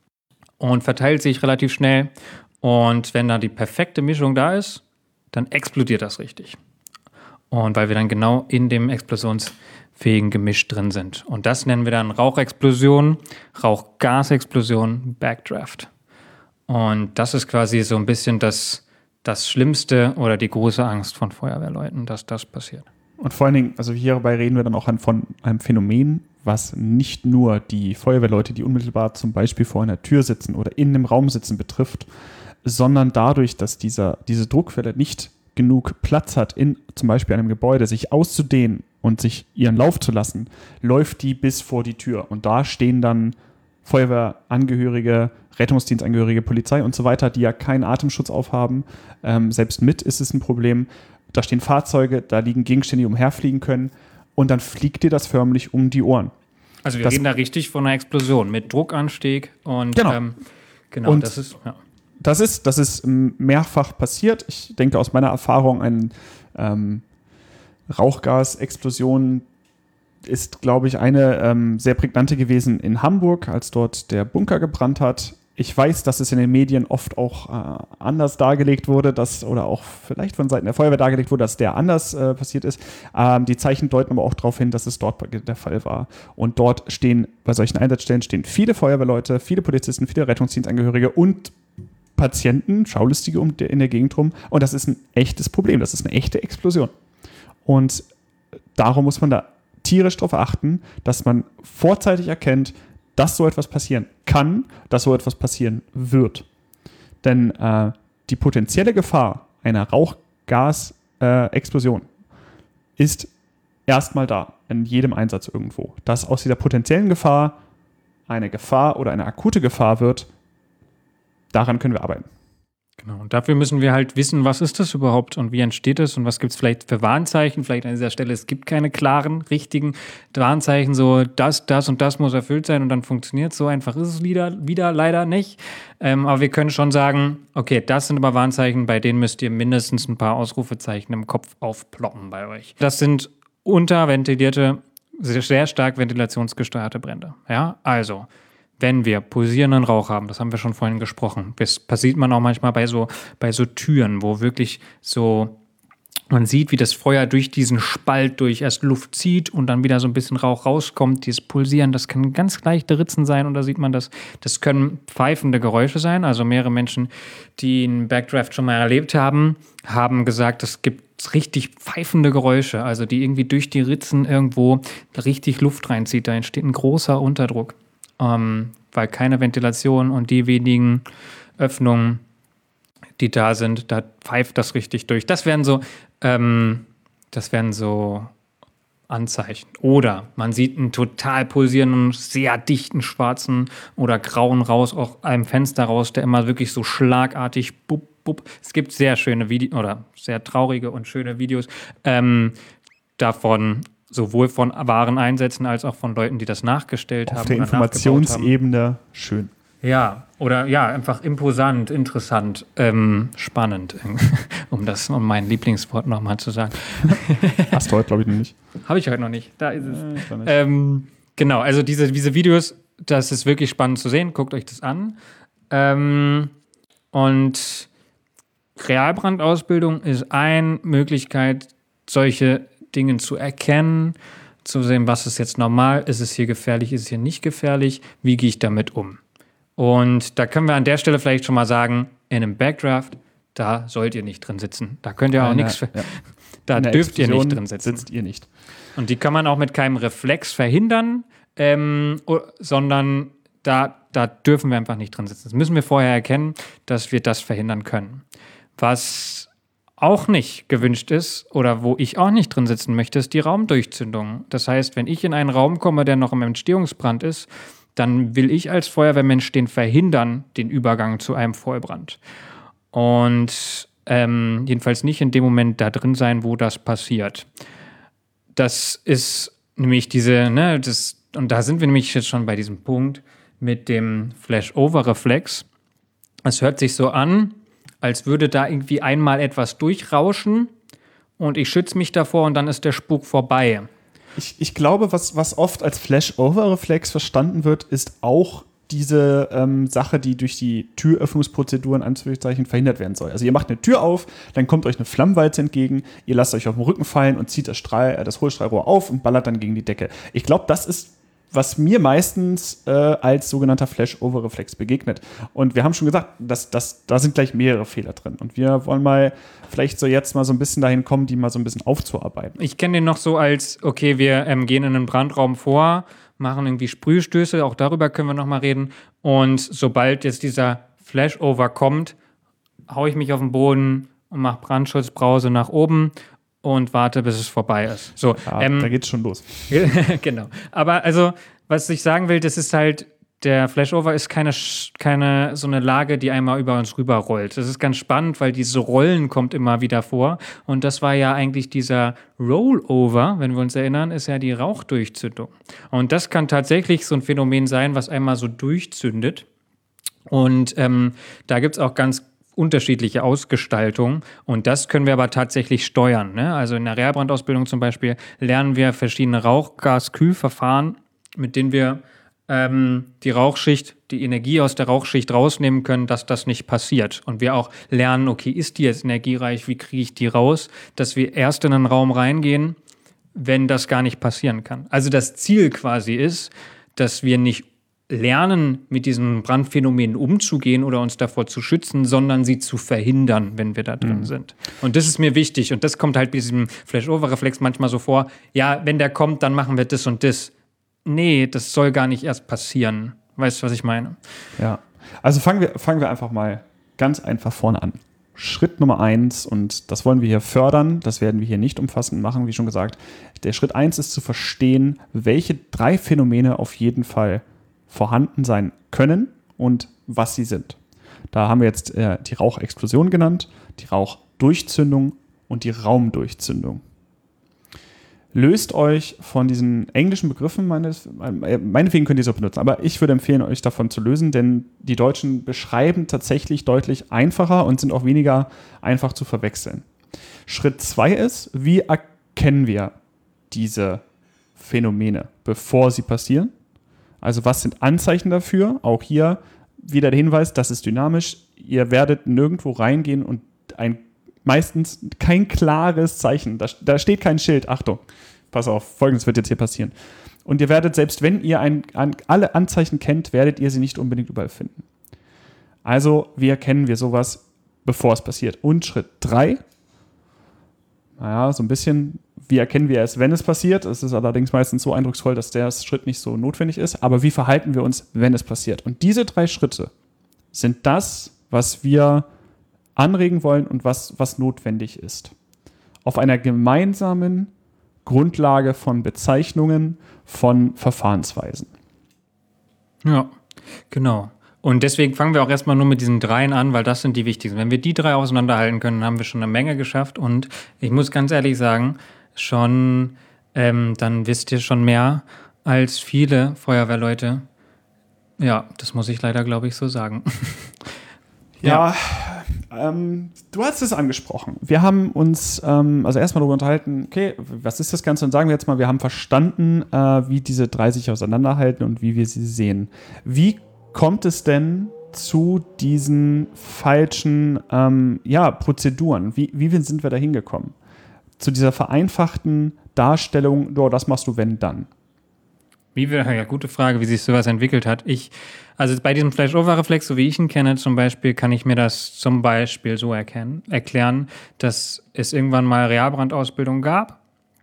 und verteilt sich relativ schnell. Und wenn da die perfekte Mischung da ist, dann explodiert das richtig. Und weil wir dann genau in dem explosionsfähigen Gemisch drin sind. Und das nennen wir dann Rauchexplosion, Rauchgasexplosion, Backdraft. Und das ist quasi so ein bisschen das, das Schlimmste oder die große Angst von Feuerwehrleuten, dass das passiert. Und vor allen Dingen, also hierbei reden wir dann auch von einem Phänomen, was nicht nur die Feuerwehrleute, die unmittelbar zum Beispiel vor einer Tür sitzen oder in einem Raum sitzen, betrifft, sondern dadurch, dass dieser, diese Druckwelle nicht genug Platz hat, in zum Beispiel einem Gebäude sich auszudehnen und sich ihren Lauf zu lassen, läuft die bis vor die Tür. Und da stehen dann Feuerwehrangehörige, Rettungsdienstangehörige, Polizei und so weiter, die ja keinen Atemschutz aufhaben. Ähm, selbst mit ist es ein Problem. Da stehen Fahrzeuge, da liegen Gegenstände, die umherfliegen können. Und dann fliegt dir das förmlich um die Ohren. Also wir das, reden da richtig von einer Explosion mit Druckanstieg. Und genau, ähm, genau und das ist... Ja. Das ist, das ist mehrfach passiert. Ich denke aus meiner Erfahrung, eine ähm, Rauchgasexplosion ist, glaube ich, eine ähm, sehr prägnante gewesen in Hamburg, als dort der Bunker gebrannt hat. Ich weiß, dass es in den Medien oft auch äh, anders dargelegt wurde, dass, oder auch vielleicht von Seiten der Feuerwehr dargelegt wurde, dass der anders äh, passiert ist. Ähm, die Zeichen deuten aber auch darauf hin, dass es dort der Fall war. Und dort stehen, bei solchen Einsatzstellen stehen viele Feuerwehrleute, viele Polizisten, viele Rettungsdienstangehörige und Patienten, Schaulustige um in der Gegend rum. Und das ist ein echtes Problem. Das ist eine echte Explosion. Und darum muss man da tierisch darauf achten, dass man vorzeitig erkennt, dass so etwas passieren kann, dass so etwas passieren wird. Denn äh, die potenzielle Gefahr einer Rauchgasexplosion äh, ist erstmal da, in jedem Einsatz irgendwo. Dass aus dieser potenziellen Gefahr eine Gefahr oder eine akute Gefahr wird, daran können wir arbeiten. Genau, und dafür müssen wir halt wissen, was ist das überhaupt und wie entsteht es und was gibt es vielleicht für Warnzeichen. Vielleicht an dieser Stelle, es gibt keine klaren, richtigen Warnzeichen, so das, das und das muss erfüllt sein und dann funktioniert es. So einfach ist es wieder, wieder leider nicht. Ähm, aber wir können schon sagen, okay, das sind aber Warnzeichen, bei denen müsst ihr mindestens ein paar Ausrufezeichen im Kopf aufploppen bei euch. Das sind unterventilierte, sehr stark ventilationsgesteuerte Brände. Ja, also wenn wir pulsierenden Rauch haben, das haben wir schon vorhin gesprochen, das passiert man auch manchmal bei so, bei so Türen, wo wirklich so, man sieht, wie das Feuer durch diesen Spalt durch erst Luft zieht und dann wieder so ein bisschen Rauch rauskommt, dieses Pulsieren, das können ganz leichte Ritzen sein und da sieht man das, das können pfeifende Geräusche sein, also mehrere Menschen, die einen Backdraft schon mal erlebt haben, haben gesagt, es gibt richtig pfeifende Geräusche, also die irgendwie durch die Ritzen irgendwo richtig Luft reinzieht, da entsteht ein großer Unterdruck. Ähm, weil keine Ventilation und die wenigen Öffnungen, die da sind, da pfeift das richtig durch. Das wären so, ähm, das wären so Anzeichen. Oder man sieht einen total pulsierenden, sehr dichten schwarzen oder grauen raus, auch einem Fenster raus, der immer wirklich so schlagartig bup, bup. Es gibt sehr schöne Videos oder sehr traurige und schöne Videos ähm, davon, sowohl von wahren Einsätzen als auch von Leuten, die das nachgestellt Auf haben. Auf der Informationsebene schön. Ja, oder ja, einfach imposant, interessant, ähm, spannend, um das, um mein Lieblingswort nochmal zu sagen. Hast du heute, glaube ich, noch nicht. Habe ich heute noch nicht. Da ist es. Äh, ähm, genau, also diese, diese Videos, das ist wirklich spannend zu sehen. Guckt euch das an. Ähm, und Realbrandausbildung ist eine Möglichkeit, solche Dingen zu erkennen, zu sehen, was ist jetzt normal, ist es hier gefährlich, ist es hier nicht gefährlich, wie gehe ich damit um? Und da können wir an der Stelle vielleicht schon mal sagen, in einem Backdraft, da sollt ihr nicht drin sitzen. Da könnt ihr auch Eine, nichts, ja. da dürft ihr nicht drin sitzen. Sitzt ihr nicht. Und die kann man auch mit keinem Reflex verhindern, ähm, sondern da, da dürfen wir einfach nicht drin sitzen. Das müssen wir vorher erkennen, dass wir das verhindern können. Was auch nicht gewünscht ist oder wo ich auch nicht drin sitzen möchte, ist die Raumdurchzündung. Das heißt, wenn ich in einen Raum komme, der noch im Entstehungsbrand ist, dann will ich als Feuerwehrmensch den verhindern, den Übergang zu einem Vollbrand. Und ähm, jedenfalls nicht in dem Moment da drin sein, wo das passiert. Das ist nämlich diese, ne, das, und da sind wir nämlich jetzt schon bei diesem Punkt mit dem Flash-Over-Reflex. Es hört sich so an, als würde da irgendwie einmal etwas durchrauschen und ich schütze mich davor und dann ist der Spuk vorbei. Ich, ich glaube, was, was oft als Flash-Over-Reflex verstanden wird, ist auch diese ähm, Sache, die durch die Türöffnungsprozeduren Anführungszeichen verhindert werden soll. Also ihr macht eine Tür auf, dann kommt euch eine Flammenwalze entgegen, ihr lasst euch auf den Rücken fallen und zieht das, Strahl, äh, das Hohlstrahlrohr auf und ballert dann gegen die Decke. Ich glaube, das ist, was mir meistens äh, als sogenannter Flash-Over-Reflex begegnet. Und wir haben schon gesagt, dass, dass, da sind gleich mehrere Fehler drin. Und wir wollen mal vielleicht so jetzt mal so ein bisschen dahin kommen, die mal so ein bisschen aufzuarbeiten. Ich kenne den noch so als, okay, wir ähm, gehen in einen Brandraum vor, machen irgendwie Sprühstöße, auch darüber können wir noch mal reden. Und sobald jetzt dieser Flashover kommt, haue ich mich auf den Boden und mache Brandschutzbrause nach oben und warte, bis es vorbei ist. So, ja, ähm, da geht's schon los. Genau. Aber also, was ich sagen will, das ist halt, der Flashover ist keine, keine so eine Lage, die einmal über uns rüber rollt. Das ist ganz spannend, weil diese Rollen kommt immer wieder vor. Und das war ja eigentlich dieser Rollover, wenn wir uns erinnern, ist ja die Rauchdurchzündung. Und das kann tatsächlich so ein Phänomen sein, was einmal so durchzündet. Und ähm, da gibt es auch ganz unterschiedliche Ausgestaltungen und das können wir aber tatsächlich steuern. Ne? Also in der Reha-Brandausbildung zum Beispiel lernen wir verschiedene Rauchgaskühlverfahren, mit denen wir ähm, die Rauchschicht, die Energie aus der Rauchschicht rausnehmen können, dass das nicht passiert. Und wir auch lernen, okay, ist die jetzt energiereich, wie kriege ich die raus, dass wir erst in einen Raum reingehen, wenn das gar nicht passieren kann. Also das Ziel quasi ist, dass wir nicht lernen, mit diesen Brandphänomenen umzugehen oder uns davor zu schützen, sondern sie zu verhindern, wenn wir da drin mhm. sind. Und das ist mir wichtig. Und das kommt halt bei diesem Flash-Over-Reflex manchmal so vor, ja, wenn der kommt, dann machen wir das und das. Nee, das soll gar nicht erst passieren. Weißt du, was ich meine? Ja, also fangen wir, fangen wir einfach mal ganz einfach vorne an. Schritt Nummer eins, und das wollen wir hier fördern, das werden wir hier nicht umfassend machen, wie schon gesagt. Der Schritt eins ist zu verstehen, welche drei Phänomene auf jeden Fall vorhanden sein können und was sie sind. Da haben wir jetzt äh, die Rauchexplosion genannt, die Rauchdurchzündung und die Raumdurchzündung. Löst euch von diesen englischen Begriffen, meines, äh, meinetwegen könnt ihr es auch benutzen, aber ich würde empfehlen, euch davon zu lösen, denn die Deutschen beschreiben tatsächlich deutlich einfacher und sind auch weniger einfach zu verwechseln. Schritt zwei ist, wie erkennen wir diese Phänomene, bevor sie passieren? Also was sind Anzeichen dafür? Auch hier wieder der Hinweis, das ist dynamisch. Ihr werdet nirgendwo reingehen und ein meistens kein klares Zeichen. Da, da steht kein Schild. Achtung, pass auf, Folgendes wird jetzt hier passieren. Und ihr werdet, selbst wenn ihr ein, an, alle Anzeichen kennt, werdet ihr sie nicht unbedingt überall finden. Also wie erkennen wir sowas, bevor es passiert? Und Schritt drei, naja, so ein bisschen, wie erkennen wir es, wenn es passiert? Es ist allerdings meistens so eindrucksvoll, dass der Schritt nicht so notwendig ist. Aber wie verhalten wir uns, wenn es passiert? Und diese drei Schritte sind das, was wir anregen wollen und was, was notwendig ist. Auf einer gemeinsamen Grundlage von Bezeichnungen, von Verfahrensweisen. Ja, genau. Und deswegen fangen wir auch erstmal nur mit diesen dreien an, weil das sind die wichtigsten. Wenn wir die drei auseinanderhalten können, haben wir schon eine Menge geschafft. Und ich muss ganz ehrlich sagen, schon, ähm, dann wisst ihr schon mehr als viele Feuerwehrleute. Ja, das muss ich leider, glaube ich, so sagen. Ja, ja ähm, du hast es angesprochen. Wir haben uns ähm, also erstmal darüber unterhalten, okay, was ist das Ganze? Und sagen wir jetzt mal, wir haben verstanden, äh, wie diese drei sich auseinanderhalten und wie wir sie sehen. Wie kommt es denn zu diesen falschen ähm, ja, Prozeduren? Wie, wie sind wir da hingekommen? Zu dieser vereinfachten Darstellung, oh, das machst du, wenn, dann. Wie wir, ja, gute Frage, wie sich sowas entwickelt hat. Ich, also bei diesem Flash-Over-Reflex, so wie ich ihn kenne zum Beispiel, kann ich mir das zum Beispiel so erkennen, erklären, dass es irgendwann mal Realbrandausbildung gab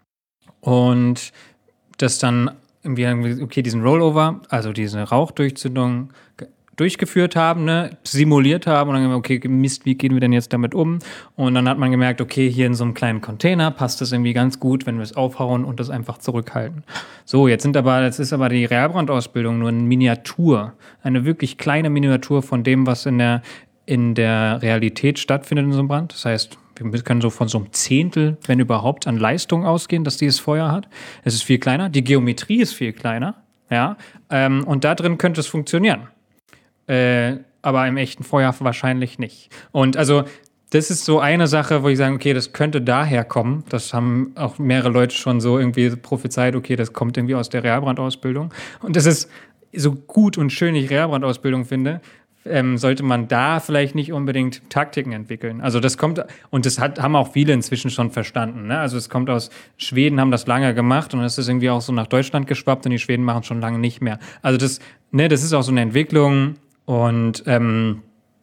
und das dann irgendwie, okay, diesen Rollover, also diese Rauchdurchzündung durchgeführt haben, ne, simuliert haben und dann gesagt, okay, Mist, wie gehen wir denn jetzt damit um? Und dann hat man gemerkt, okay, hier in so einem kleinen Container passt das irgendwie ganz gut, wenn wir es aufhauen und das einfach zurückhalten. So, jetzt sind aber, jetzt ist aber die Realbrandausbildung nur eine Miniatur, eine wirklich kleine Miniatur von dem, was in der, in der Realität stattfindet in so einem Brand. Das heißt, wir können so von so einem Zehntel, wenn überhaupt, an Leistung ausgehen, dass dieses Feuer hat. Es ist viel kleiner, die Geometrie ist viel kleiner, ja, ähm, und da drin könnte es funktionieren. Äh, aber im echten Feuer wahrscheinlich nicht. Und also das ist so eine Sache, wo ich sage, okay, das könnte daher kommen. Das haben auch mehrere Leute schon so irgendwie prophezeit, okay, das kommt irgendwie aus der Realbrandausbildung. Und das ist so gut und schön, ich Realbrandausbildung finde, ähm, sollte man da vielleicht nicht unbedingt Taktiken entwickeln. Also das kommt, und das hat, haben auch viele inzwischen schon verstanden. Ne? Also es kommt aus Schweden, haben das lange gemacht und das ist irgendwie auch so nach Deutschland geschwappt und die Schweden machen es schon lange nicht mehr. Also das, ne, das ist auch so eine Entwicklung und ähm,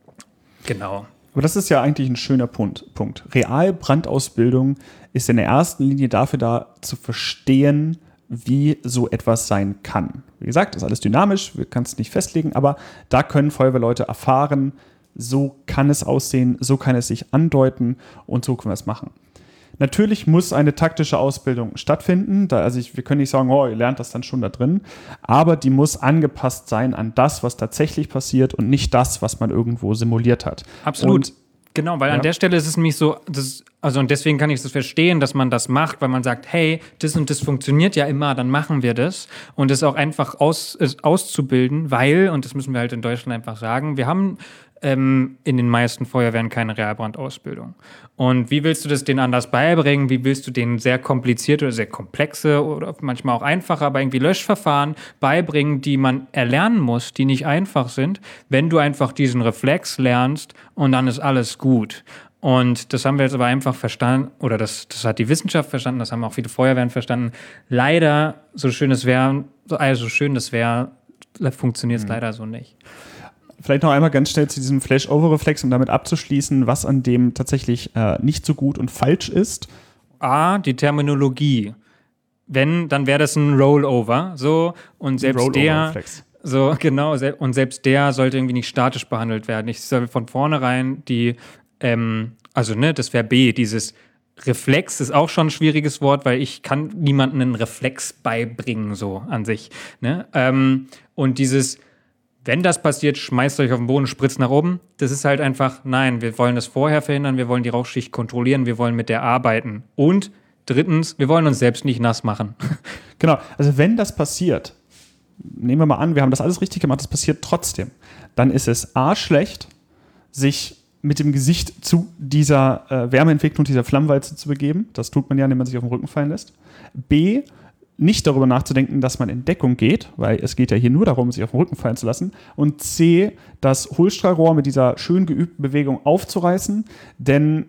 genau. Aber das ist ja eigentlich ein schöner Punkt. Punkt. Realbrandausbildung ist in der ersten Linie dafür da, zu verstehen, wie so etwas sein kann. Wie gesagt, ist alles dynamisch, wir können es nicht festlegen, aber da können Feuerwehrleute erfahren, so kann es aussehen, so kann es sich andeuten und so können wir es machen. Natürlich muss eine taktische Ausbildung stattfinden. Da, also ich, wir können nicht sagen, oh, ihr lernt das dann schon da drin, aber die muss angepasst sein an das, was tatsächlich passiert und nicht das, was man irgendwo simuliert hat. Absolut. Und, genau, weil ja. an der Stelle ist es nämlich so, das, also und deswegen kann ich das verstehen, dass man das macht, weil man sagt, hey, das und das funktioniert ja immer, dann machen wir das. Und das auch einfach aus, auszubilden, weil, und das müssen wir halt in Deutschland einfach sagen, wir haben ähm, in den meisten Feuerwehren keine Realbrandausbildung. Und wie willst du das denen anders beibringen? Wie willst du denen sehr komplizierte oder sehr komplexe oder manchmal auch einfache, aber irgendwie Löschverfahren beibringen, die man erlernen muss, die nicht einfach sind, wenn du einfach diesen Reflex lernst und dann ist alles gut. Und das haben wir jetzt aber einfach verstanden, oder das, das hat die Wissenschaft verstanden, das haben auch viele Feuerwehren verstanden. Leider, so schön es wäre, also so schön das wäre, funktioniert es mhm. leider so nicht. Vielleicht noch einmal ganz schnell zu diesem Flash-Over-Reflex, um damit abzuschließen, was an dem tatsächlich äh, nicht so gut und falsch ist. A, die Terminologie. Wenn, dann wäre das ein Rollover. So, und selbst der, so, genau, und selbst der sollte irgendwie nicht statisch behandelt werden. Ich soll von vornherein die, ähm, also, ne, das wäre B, dieses Reflex ist auch schon ein schwieriges Wort, weil ich kann niemandem einen Reflex beibringen, so an sich. Ne? Ähm, und dieses Wenn das passiert, schmeißt euch auf den Boden, spritzt nach oben. Das ist halt einfach, nein, wir wollen das vorher verhindern, wir wollen die Rauchschicht kontrollieren, wir wollen mit der arbeiten. Und drittens, wir wollen uns selbst nicht nass machen. Genau, also wenn das passiert, nehmen wir mal an, wir haben das alles richtig gemacht, das passiert trotzdem, dann ist es A, schlecht, sich mit dem Gesicht zu dieser äh, Wärmeentwicklung, dieser Flammenwalze zu begeben. Das tut man ja, indem man sich auf den Rücken fallen lässt. B, nicht darüber nachzudenken, dass man in Deckung geht, weil es geht ja hier nur darum, sich auf den Rücken fallen zu lassen. Und C, das Hohlstrahlrohr mit dieser schön geübten Bewegung aufzureißen, denn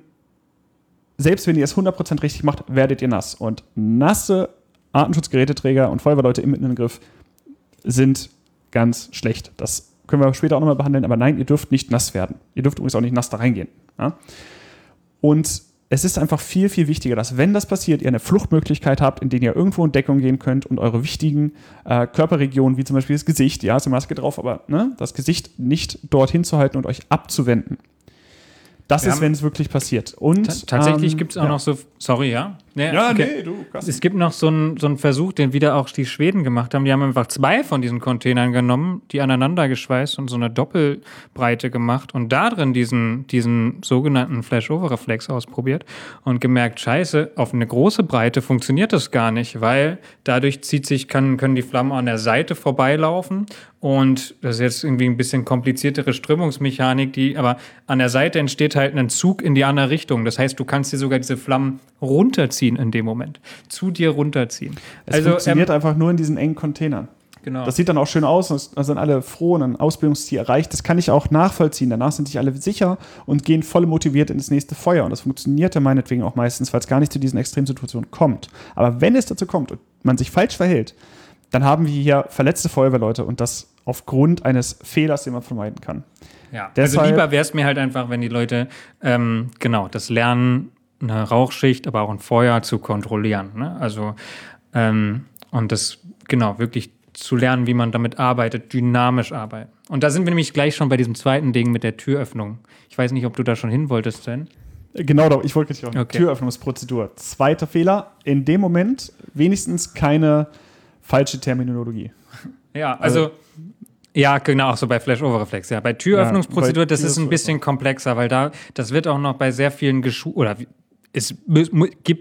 selbst wenn ihr es hundert Prozent richtig macht, werdet ihr nass. Und nasse Atemschutzgeräteträger und Feuerwehrleute im Innengriff sind ganz schlecht. Das können wir später auch nochmal behandeln, aber nein, ihr dürft nicht nass werden. Ihr dürft übrigens auch nicht nass da reingehen. Ja? Und es ist einfach viel, viel wichtiger, dass, wenn das passiert, ihr eine Fluchtmöglichkeit habt, in der ihr irgendwo in Deckung gehen könnt und eure wichtigen äh, Körperregionen, wie zum Beispiel das Gesicht, ja, ist eine Maske drauf, aber ne, das Gesicht nicht dorthin zu halten und euch abzuwenden. Das wir ist, wenn es wirklich passiert. Und t- tatsächlich ähm, gibt es auch ja. noch so, sorry, ja? Nee, ja, okay. nee, du. Gast. Es gibt noch so einen so einen Versuch, den wieder auch die Schweden gemacht haben. Die haben einfach zwei von diesen Containern genommen, die aneinander geschweißt und so eine Doppelbreite gemacht und da drin diesen, diesen sogenannten Flash-Over-Reflex ausprobiert und gemerkt, scheiße, auf eine große Breite funktioniert das gar nicht, weil dadurch zieht sich, kann, können die Flammen an der Seite vorbeilaufen und das ist jetzt irgendwie ein bisschen kompliziertere Strömungsmechanik, die, aber an der Seite entsteht halt ein Zug in die andere Richtung. Das heißt, du kannst dir sogar diese Flammen runterziehen in dem Moment. Zu dir runterziehen. Es also, funktioniert ähm, einfach nur in diesen engen Containern. Genau. Das sieht dann auch schön aus, da sind alle froh und ein Ausbildungsziel erreicht. Das kann ich auch nachvollziehen. Danach sind sich alle sicher und gehen voll motiviert ins nächste Feuer. Und das funktioniert ja meinetwegen auch meistens, weil es gar nicht zu diesen Extremsituationen kommt. Aber wenn es dazu kommt und man sich falsch verhält, dann haben wir hier verletzte Feuerwehrleute und das aufgrund eines Fehlers, den man vermeiden kann. Ja, Deshalb, also lieber wäre es mir halt einfach, wenn die Leute, ähm, genau, das lernen, eine Rauchschicht, aber auch ein Feuer zu kontrollieren. Ne? Also, ähm, und das, genau, wirklich zu lernen, wie man damit arbeitet, dynamisch arbeiten. Und da sind wir nämlich gleich schon bei diesem zweiten Ding mit der Türöffnung. Ich weiß nicht, ob du da schon hin wolltest, Sven. Genau, doch, ich wollte gerade okay. Türöffnungsprozedur. Zweiter Fehler, in dem Moment wenigstens keine falsche Terminologie. Ja, also, also ja, genau, auch so bei Flash-Over-Reflex. Ja, bei Türöffnungsprozedur, ja, bei das Tür ist ein bisschen komplexer, weil da, das wird auch noch bei sehr vielen Geschu- oder es gibt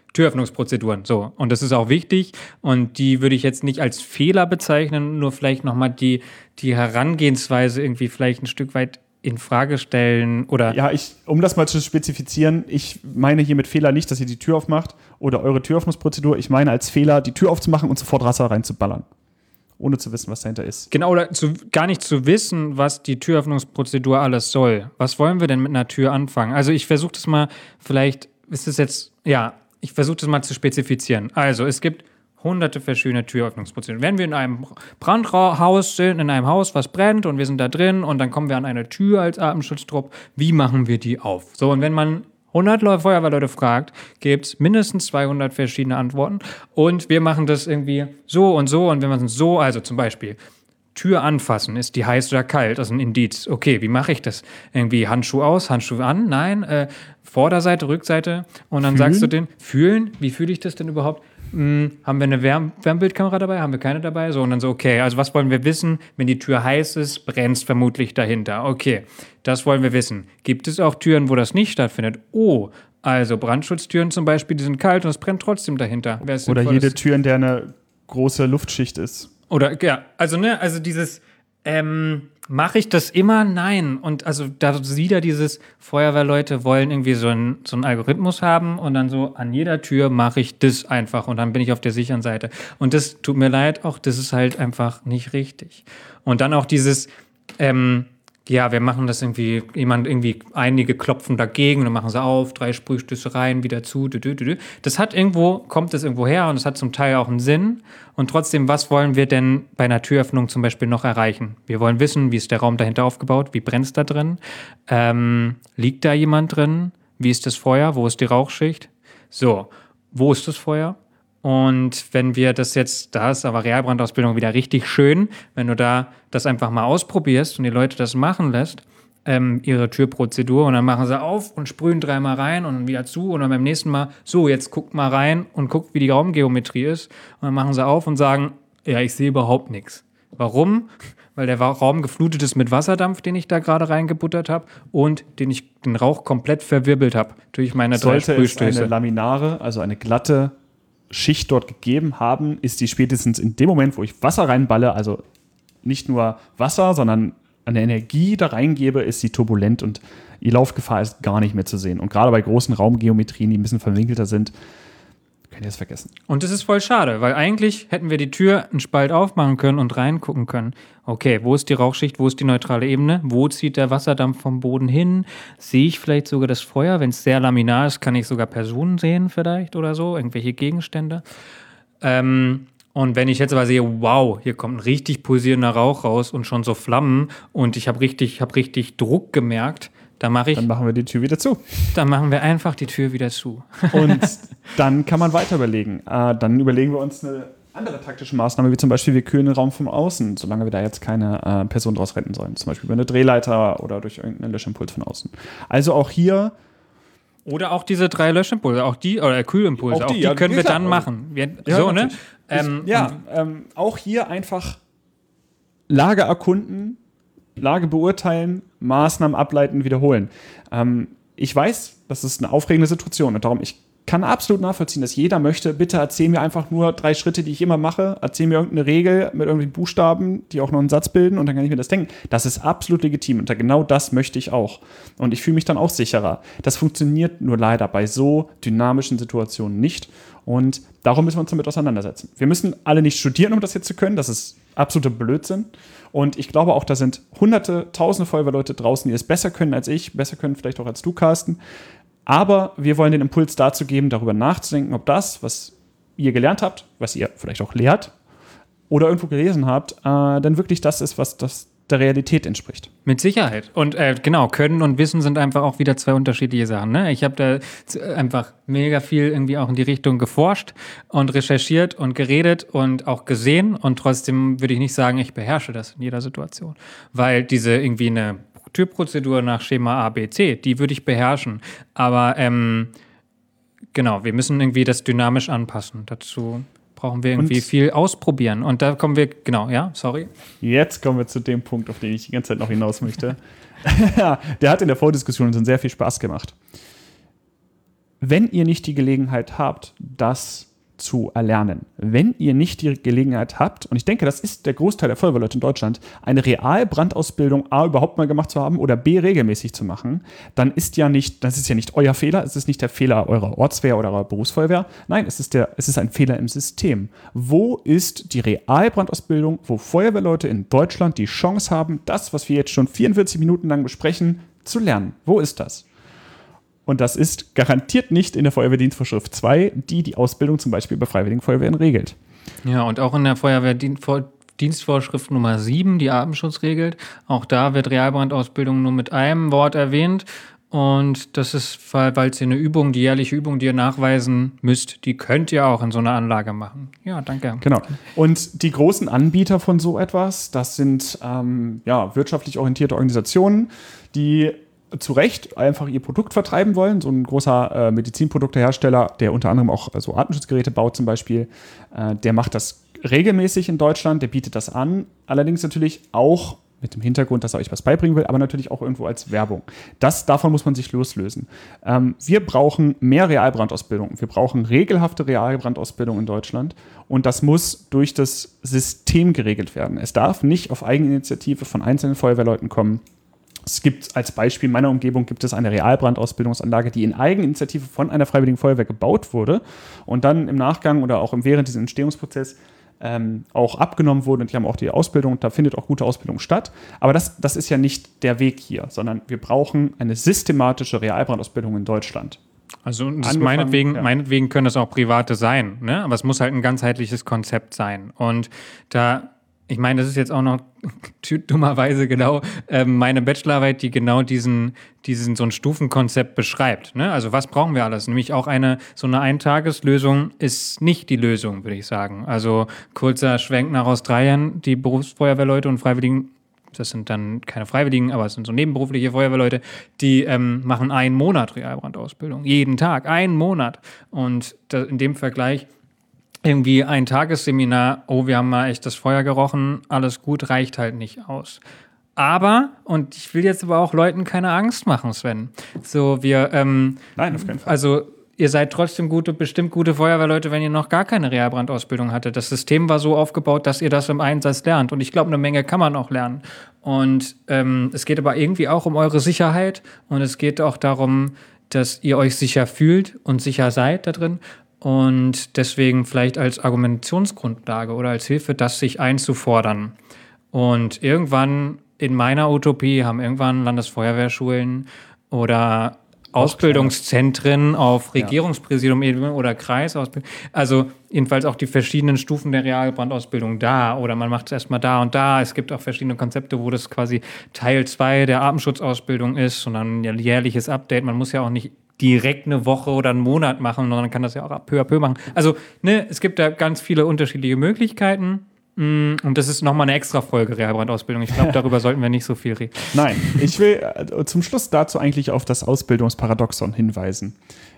Türöffnungsprozeduren, so. Und das ist auch wichtig und die würde ich jetzt nicht als Fehler bezeichnen, nur vielleicht nochmal die, die Herangehensweise irgendwie vielleicht ein Stück weit in Frage stellen oder... Ja, ich, um das mal zu spezifizieren, ich meine hier mit Fehler nicht, dass ihr die Tür aufmacht oder eure Türöffnungsprozedur. Ich meine als Fehler, die Tür aufzumachen und sofort Wasser reinzuballern. Ohne zu wissen, was dahinter ist. Genau, oder zu, gar nicht zu wissen, was die Türöffnungsprozedur alles soll. Was wollen wir denn mit einer Tür anfangen? Also ich versuche das mal, vielleicht ist es jetzt, ja, ich versuche das mal zu spezifizieren. Also es gibt hunderte verschiedene Türöffnungsprozeduren. Wenn wir in einem Brandhaus sind, in einem Haus, was brennt und wir sind da drin und dann kommen wir an eine Tür als Atemschutztrupp, wie machen wir die auf? So, und wenn man hundert Feuerwehrleute fragt, gibt es mindestens zweihundert verschiedene Antworten und wir machen das irgendwie so und so und wenn man es so, also zum Beispiel Tür anfassen, ist die heiß oder kalt, das ist ein Indiz. Okay, wie mache ich das? Irgendwie Handschuh aus, Handschuh an? Nein, äh, Vorderseite, Rückseite und dann fühlen? Sagst du den, fühlen, wie fühle ich das denn überhaupt? Hm, haben wir eine Wärm- Wärmebildkamera dabei? Haben wir keine dabei? So, und dann so, okay, also was wollen wir wissen? Wenn die Tür heiß ist, brennt es vermutlich dahinter. Okay, das wollen wir wissen. Gibt es auch Türen, wo das nicht stattfindet? Oh, also Brandschutztüren zum Beispiel, die sind kalt und es brennt trotzdem dahinter. Oder sinnvoll, jede Tür, in der eine große Luftschicht ist. Oder, ja, also, ne, also dieses, ähm, mache ich das immer? Nein. Und also da wieder dieses Feuerwehrleute wollen irgendwie so einen so einen Algorithmus haben und dann so an jeder Tür mache ich das einfach und dann bin ich auf der sicheren Seite. Und das tut mir leid, auch das ist halt einfach nicht richtig. Und dann auch dieses, ähm, ja, wir machen das irgendwie, jemand irgendwie, einige klopfen dagegen und dann machen sie auf, drei Sprühstöße rein, wieder zu, dü, dü, dü. Das hat irgendwo, kommt das irgendwo her und es hat zum Teil auch einen Sinn. Und trotzdem, was wollen wir denn bei einer Türöffnung zum Beispiel noch erreichen? Wir wollen wissen, wie ist der Raum dahinter aufgebaut, wie brennt es da drin, ähm, liegt da jemand drin, wie ist das Feuer, wo ist die Rauchschicht? So, wo ist das Feuer? Und wenn wir das jetzt, da ist aber Realbrandausbildung wieder richtig schön, wenn du da das einfach mal ausprobierst und die Leute das machen lässt, ähm, ihre Türprozedur und dann machen sie auf und sprühen dreimal rein und dann wieder zu und dann beim nächsten Mal, so, jetzt guckt mal rein und guckt, wie die Raumgeometrie ist und dann machen sie auf und sagen, ja, ich sehe überhaupt nichts. Warum? Weil der Raum geflutet ist mit Wasserdampf, den ich da gerade reingebuttert habe und den ich den Rauch komplett verwirbelt habe durch meine drei Sprühstöße. Sollte es eine Laminare, also eine glatte Schicht dort gegeben haben, ist die spätestens in dem Moment, wo ich Wasser reinballe, also nicht nur Wasser, sondern eine Energie da reingebe, ist sie turbulent und die Laufgefahr ist gar nicht mehr zu sehen. Und gerade bei großen Raumgeometrien, die ein bisschen verwinkelter sind, könnt ihr das vergessen. Und das ist voll schade, weil eigentlich hätten wir die Tür einen Spalt aufmachen können und reingucken können. Okay, wo ist die Rauchschicht, wo ist die neutrale Ebene, wo zieht der Wasserdampf vom Boden hin, sehe ich vielleicht sogar das Feuer, wenn es sehr laminar ist, kann ich sogar Personen sehen vielleicht oder so, irgendwelche Gegenstände. Ähm, und wenn ich jetzt aber sehe, wow, hier kommt ein richtig pulsierender Rauch raus und schon so Flammen und ich habe richtig, hab richtig Druck gemerkt, dann mache ich... Dann machen wir die Tür wieder zu. Dann machen wir einfach die Tür wieder zu. Und dann kann man weiter überlegen. Äh, dann überlegen wir uns eine andere taktische Maßnahme, wie zum Beispiel, wir kühlen den Raum von außen, solange wir da jetzt keine äh, Person draus retten sollen. Zum Beispiel über eine Drehleiter oder durch irgendeinen Löschimpuls von außen. Also auch hier... Oder auch diese drei Löschimpulse, auch die, oder Kühlimpulse, auch die, auch die ja, können wir dann machen. Wir, ja, so, ne? Ähm, ja, ähm, auch hier einfach Lage erkunden, Lage beurteilen, Maßnahmen ableiten, wiederholen. Ähm, ich weiß, das ist eine aufregende Situation und darum, ich kann absolut nachvollziehen, dass jeder möchte, bitte erzähl mir einfach nur drei Schritte, die ich immer mache, erzähl mir irgendeine Regel mit irgendwelchen Buchstaben, die auch noch einen Satz bilden und dann kann ich mir das denken. Das ist absolut legitim und genau das möchte ich auch. Und ich fühle mich dann auch sicherer. Das funktioniert nur leider bei so dynamischen Situationen nicht und darum müssen wir uns damit auseinandersetzen. Wir müssen alle nicht studieren, um das jetzt zu können, das ist absoluter Blödsinn. Und ich glaube auch, da sind hunderte, tausende Feuerwehrleute draußen, die es besser können als ich, besser können vielleicht auch als du, Carsten. Aber wir wollen den Impuls dazu geben, darüber nachzudenken, ob das, was ihr gelernt habt, was ihr vielleicht auch lehrt oder irgendwo gelesen habt, äh, dann wirklich das ist, was das der Realität entspricht. Mit Sicherheit. Und äh, genau, Können und Wissen sind einfach auch wieder zwei unterschiedliche Sachen. Ne? Ich habe da einfach mega viel irgendwie auch in die Richtung geforscht und recherchiert und geredet und auch gesehen. Und trotzdem würde ich nicht sagen, ich beherrsche das in jeder Situation. Weil diese irgendwie eine Türprozedur nach Schema A, B, C, die würde ich beherrschen. Aber ähm, genau, wir müssen irgendwie das dynamisch anpassen. Dazu brauchen wir irgendwie und viel ausprobieren. Und da kommen wir, genau, ja, sorry. Jetzt kommen wir zu dem Punkt, auf den ich die ganze Zeit noch hinaus möchte. Der hat in der Vordiskussion schon sehr viel Spaß gemacht. wenn ihr nicht die Gelegenheit habt, das zu erlernen, wenn ihr nicht die Gelegenheit habt, und ich denke, das ist der Großteil der Feuerwehrleute in Deutschland, eine Realbrandausbildung A überhaupt mal gemacht zu haben oder B regelmäßig zu machen, dann ist ja nicht, das ist ja nicht euer Fehler, es ist nicht der Fehler eurer Ortswehr oder eurer Berufsfeuerwehr, nein, es ist, der, es ist ein Fehler im System. Wo ist die Realbrandausbildung, wo Feuerwehrleute in Deutschland die Chance haben, das, was wir jetzt schon vierundvierzig Minuten lang besprechen, zu lernen? Wo ist das? Und das ist garantiert nicht in der Feuerwehrdienstvorschrift zwei, die die Ausbildung zum Beispiel bei Freiwilligen Feuerwehren regelt. Ja, und auch in der Feuerwehrdienstvorschrift Nummer sieben, die Atemschutz regelt, auch da wird Realbrandausbildung nur mit einem Wort erwähnt. Und das ist, weil es eine Übung, die jährliche Übung, die ihr nachweisen müsst, die könnt ihr auch in so einer Anlage machen. Ja, danke. Genau. Und die großen Anbieter von so etwas, das sind ähm, ja, wirtschaftlich orientierte Organisationen, die zu Recht einfach ihr Produkt vertreiben wollen. So ein großer äh, Medizinproduktehersteller, der unter anderem auch äh, so Atemschutzgeräte baut zum Beispiel, äh, der macht das regelmäßig in Deutschland, der bietet das an. Allerdings natürlich auch mit dem Hintergrund, dass er euch was beibringen will, aber natürlich auch irgendwo als Werbung. Das, davon muss man sich loslösen. Ähm, wir brauchen mehr Realbrandausbildung. Wir brauchen regelhafte Realbrandausbildung in Deutschland und das muss durch das System geregelt werden. Es darf nicht auf Eigeninitiative von einzelnen Feuerwehrleuten kommen. Es gibt als Beispiel in meiner Umgebung gibt es eine Realbrandausbildungsanlage, die in Eigeninitiative von einer Freiwilligen Feuerwehr gebaut wurde und dann im Nachgang oder auch während diesem Entstehungsprozess ähm, auch abgenommen wurde. Und die haben auch die Ausbildung, da findet auch gute Ausbildung statt. Aber das, das ist ja nicht der Weg hier, sondern wir brauchen eine systematische Realbrandausbildung in Deutschland. Also das meinetwegen, ja. meinetwegen können das auch private sein, ne? Aber es muss halt ein ganzheitliches Konzept sein. Und da Ich meine, das ist jetzt auch noch dummerweise genau äh, meine Bachelorarbeit, die genau diesen, diesen so ein Stufenkonzept beschreibt. Ne? Also was brauchen wir alles? Nämlich auch eine so eine Eintageslösung ist nicht die Lösung, würde ich sagen. Also kurzer Schwenk nach Australien, die Berufsfeuerwehrleute und Freiwilligen, das sind dann keine Freiwilligen, aber es sind so nebenberufliche Feuerwehrleute, die ähm, machen einen Monat Realbrandausbildung. Jeden Tag, einen Monat. Und da, in dem Vergleich irgendwie ein Tagesseminar, oh, wir haben mal echt das Feuer gerochen, alles gut, reicht halt nicht aus. Aber, und ich will jetzt aber auch Leuten keine Angst machen, Sven. So, wir, ähm, Nein, auf keinen Fall. Also, ihr seid trotzdem gute, bestimmt gute Feuerwehrleute, wenn ihr noch gar keine Realbrandausbildung hattet. Das System war so aufgebaut, dass ihr das im Einsatz lernt. Und ich glaube, eine Menge kann man auch lernen. Und ähm, es geht aber irgendwie auch um eure Sicherheit. Und es geht auch darum, dass ihr euch sicher fühlt und sicher seid da drin. Und deswegen vielleicht als Argumentationsgrundlage oder als Hilfe, das sich einzufordern. Und irgendwann in meiner Utopie haben irgendwann Landesfeuerwehrschulen oder Ausbildungszentren auf Regierungspräsidium-Ebene oder Kreisausbildung, also jedenfalls auch die verschiedenen Stufen der Realbrandausbildung da oder man macht es erstmal da und da. Es gibt auch verschiedene Konzepte, wo das quasi Teil zwei der Atemschutzausbildung ist und dann ein jährliches Update. Man muss ja auch nicht direkt eine Woche oder einen Monat machen, sondern man kann das ja auch peu à peu machen. Also, ne, es gibt da ganz viele unterschiedliche Möglichkeiten. Und das ist nochmal eine extra Folge Realbrandausbildung. Ich glaube, darüber sollten wir nicht so viel reden. Nein, ich will zum Schluss dazu eigentlich auf das Ausbildungsparadoxon hinweisen.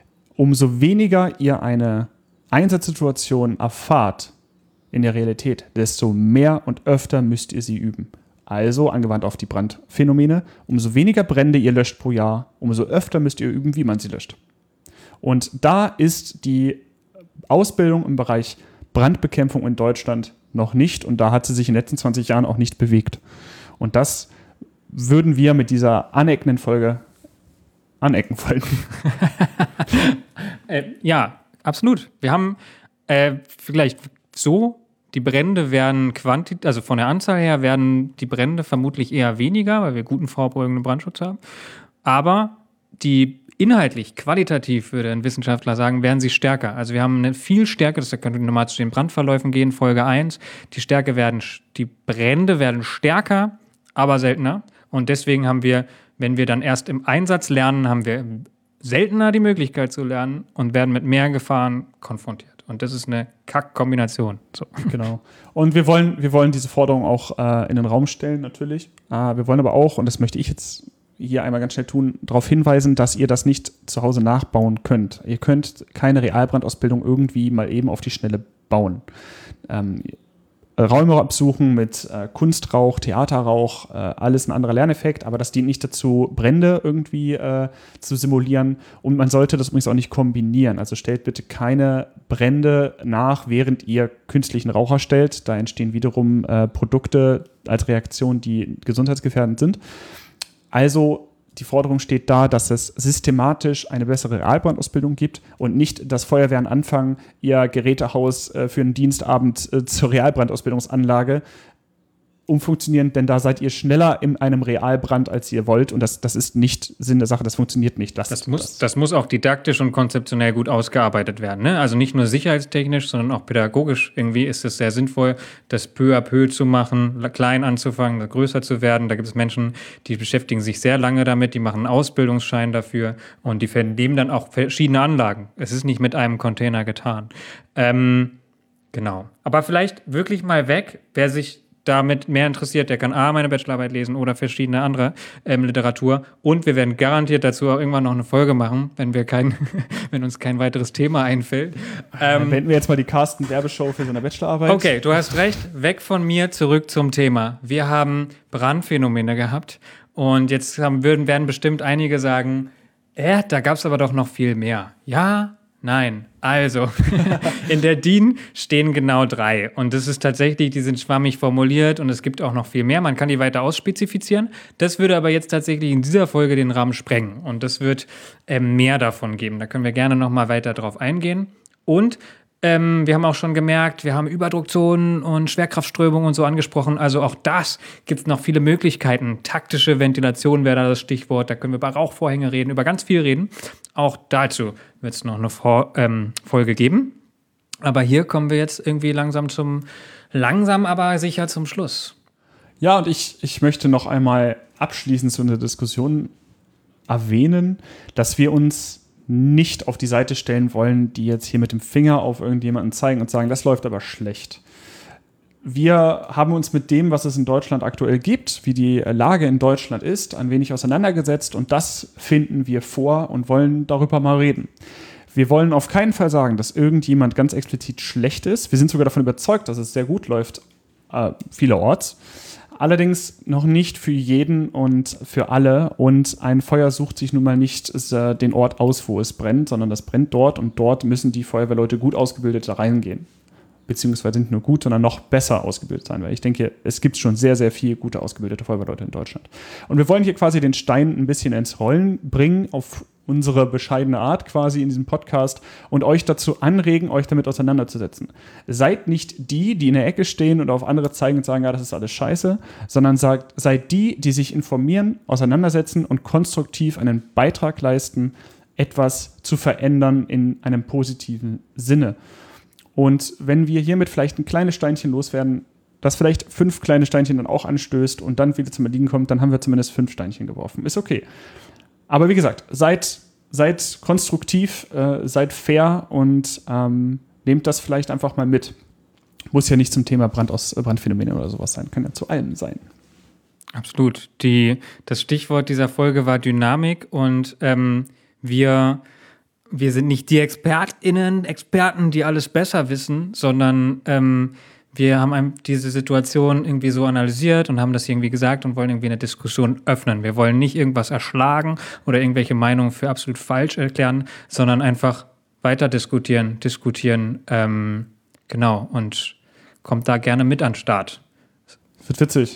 Umso weniger ihr eine Einsatzsituation erfahrt in der Realität, desto mehr und öfter müsst ihr sie üben. Also, angewandt auf die Brandphänomene, umso weniger Brände ihr löscht pro Jahr, umso öfter müsst ihr üben, wie man sie löscht. Und da ist die Ausbildung im Bereich Brandbekämpfung in Deutschland noch nicht und da hat sie sich in den letzten zwanzig Jahren auch nicht bewegt. Und das würden wir mit dieser aneckenden Folge anecken wollen. äh, ja, absolut. Wir haben äh, vielleicht so, die Brände werden quanti- also von der Anzahl her werden die Brände vermutlich eher weniger, weil wir guten vorbeugenden Brandschutz haben. Aber die inhaltlich, qualitativ, würde ein Wissenschaftler sagen, werden sie stärker. Also wir haben eine viel Stärke, das können wir nochmal zu den Brandverläufen gehen, Folge eins. Die Stärke werden, die Brände werden stärker, aber seltener. Und deswegen haben wir, wenn wir dann erst im Einsatz lernen, haben wir seltener die Möglichkeit zu lernen und werden mit mehr Gefahren konfrontiert. Und das ist eine Kack-Kombination. So. Genau. Und wir wollen, wir wollen diese Forderung auch äh, in den Raum stellen, natürlich. Äh, wir wollen aber auch, und das möchte ich jetzt hier einmal ganz schnell tun, darauf hinweisen, dass ihr das nicht zu Hause nachbauen könnt. Ihr könnt keine Realbrandausbildung irgendwie mal eben auf die Schnelle bauen. Ähm, Räume absuchen mit äh, Kunstrauch, Theaterrauch, äh, alles ein anderer Lerneffekt, aber das dient nicht dazu, Brände irgendwie äh, zu simulieren und man sollte das übrigens auch nicht kombinieren. Also stellt bitte keine Brände nach, während ihr künstlichen Rauch erstellt. Da entstehen wiederum äh, Produkte als Reaktion, die gesundheitsgefährdend sind. Also die Forderung steht da, dass es systematisch eine bessere Realbrandausbildung gibt und nicht, dass Feuerwehren anfangen, ihr Gerätehaus äh, für einen Dienstabend äh, zur Realbrandausbildungsanlage umfunktionieren, denn da seid ihr schneller in einem Realbrand, als ihr wollt und das, das ist nicht Sinn der Sache, das funktioniert nicht. Das, das, muss, das. das muss auch didaktisch und konzeptionell gut ausgearbeitet werden, ne? Also nicht nur sicherheitstechnisch, sondern auch pädagogisch. Irgendwie ist es sehr sinnvoll, das peu à peu zu machen, klein anzufangen, größer zu werden. Da gibt es Menschen, die beschäftigen sich sehr lange damit, die machen einen Ausbildungsschein dafür und die vernehmen dann auch verschiedene Anlagen. Es ist nicht mit einem Container getan. Ähm, genau. Aber vielleicht wirklich mal weg, wer sich damit mehr interessiert, der kann A, meine Bachelorarbeit lesen oder verschiedene andere ähm, Literatur. Und wir werden garantiert dazu auch irgendwann noch eine Folge machen, wenn wir kein, wenn uns kein weiteres Thema einfällt. Ähm, Wenden wir jetzt mal die Carsten-Werbeshow für so eine Bachelorarbeit. Okay, du hast recht. Weg von mir, zurück zum Thema. Wir haben Brandphänomene gehabt und jetzt haben, würden, werden bestimmt einige sagen, äh, da gab es aber doch noch viel mehr. Ja, nein. Also, in der D I N stehen genau drei. Und das ist tatsächlich, die sind schwammig formuliert und es gibt auch noch viel mehr. Man kann die weiter ausspezifizieren. Das würde aber jetzt tatsächlich in dieser Folge den Rahmen sprengen. Und das wird ähm, mehr davon geben. Da können wir gerne noch mal weiter drauf eingehen. Und ähm, wir haben auch schon gemerkt, wir haben Überdruckzonen und Schwerkraftströmungen und so angesprochen. Also auch das gibt es noch viele Möglichkeiten. Taktische Ventilation wäre da das Stichwort. Da können wir über Rauchvorhänge reden, über ganz viel reden. Auch dazu wird es noch eine Vor- ähm, Folge geben. Aber hier kommen wir jetzt irgendwie langsam zum, langsam aber sicher zum Schluss. Ja, und ich, ich möchte noch einmal abschließend zu einer Diskussion erwähnen, dass wir uns nicht auf die Seite stellen wollen, die jetzt hier mit dem Finger auf irgendjemanden zeigen und sagen, das läuft aber schlecht. Wir haben uns mit dem, was es in Deutschland aktuell gibt, wie die Lage in Deutschland ist, ein wenig auseinandergesetzt und das finden wir vor und wollen darüber mal reden. Wir wollen auf keinen Fall sagen, dass irgendjemand ganz explizit schlecht ist. Wir sind sogar davon überzeugt, dass es sehr gut läuft, äh, vielerorts. Allerdings noch nicht für jeden und für alle. Und ein Feuer sucht sich nun mal nicht äh, den Ort aus, wo es brennt, sondern das brennt dort und dort müssen die Feuerwehrleute gut ausgebildet da reingehen. Beziehungsweise nicht nur gut, sondern noch besser ausgebildet sein. Weil ich denke, es gibt schon sehr, sehr viele gute ausgebildete Feuerwehrleute in Deutschland. Und wir wollen hier quasi den Stein ein bisschen ins Rollen bringen, auf unsere bescheidene Art quasi in diesem Podcast und euch dazu anregen, euch damit auseinanderzusetzen. Seid nicht die, die in der Ecke stehen und auf andere zeigen und sagen, ja, das ist alles scheiße, sondern sagt, seid die, die sich informieren, auseinandersetzen und konstruktiv einen Beitrag leisten, etwas zu verändern in einem positiven Sinne. Und wenn wir hiermit vielleicht ein kleines Steinchen loswerden, das vielleicht fünf kleine Steinchen dann auch anstößt und dann wieder zum Erliegen kommt, dann haben wir zumindest fünf Steinchen geworfen. Ist okay. Aber wie gesagt, seid, seid konstruktiv, äh, seid fair und ähm, nehmt das vielleicht einfach mal mit. Muss ja nicht zum Thema Brand aus, äh, Brandphänomene oder sowas sein, kann ja zu allem sein. Absolut. Die, das Stichwort dieser Folge war Dynamik und ähm, wir, wir sind nicht die ExpertInnen, Experten, die alles besser wissen, sondern ähm, wir haben diese Situation irgendwie so analysiert und haben das irgendwie gesagt und wollen irgendwie eine Diskussion öffnen. Wir wollen nicht irgendwas erschlagen oder irgendwelche Meinungen für absolut falsch erklären, sondern einfach weiter diskutieren, diskutieren, ähm, genau, und kommt da gerne mit an den Start. Wird witzig.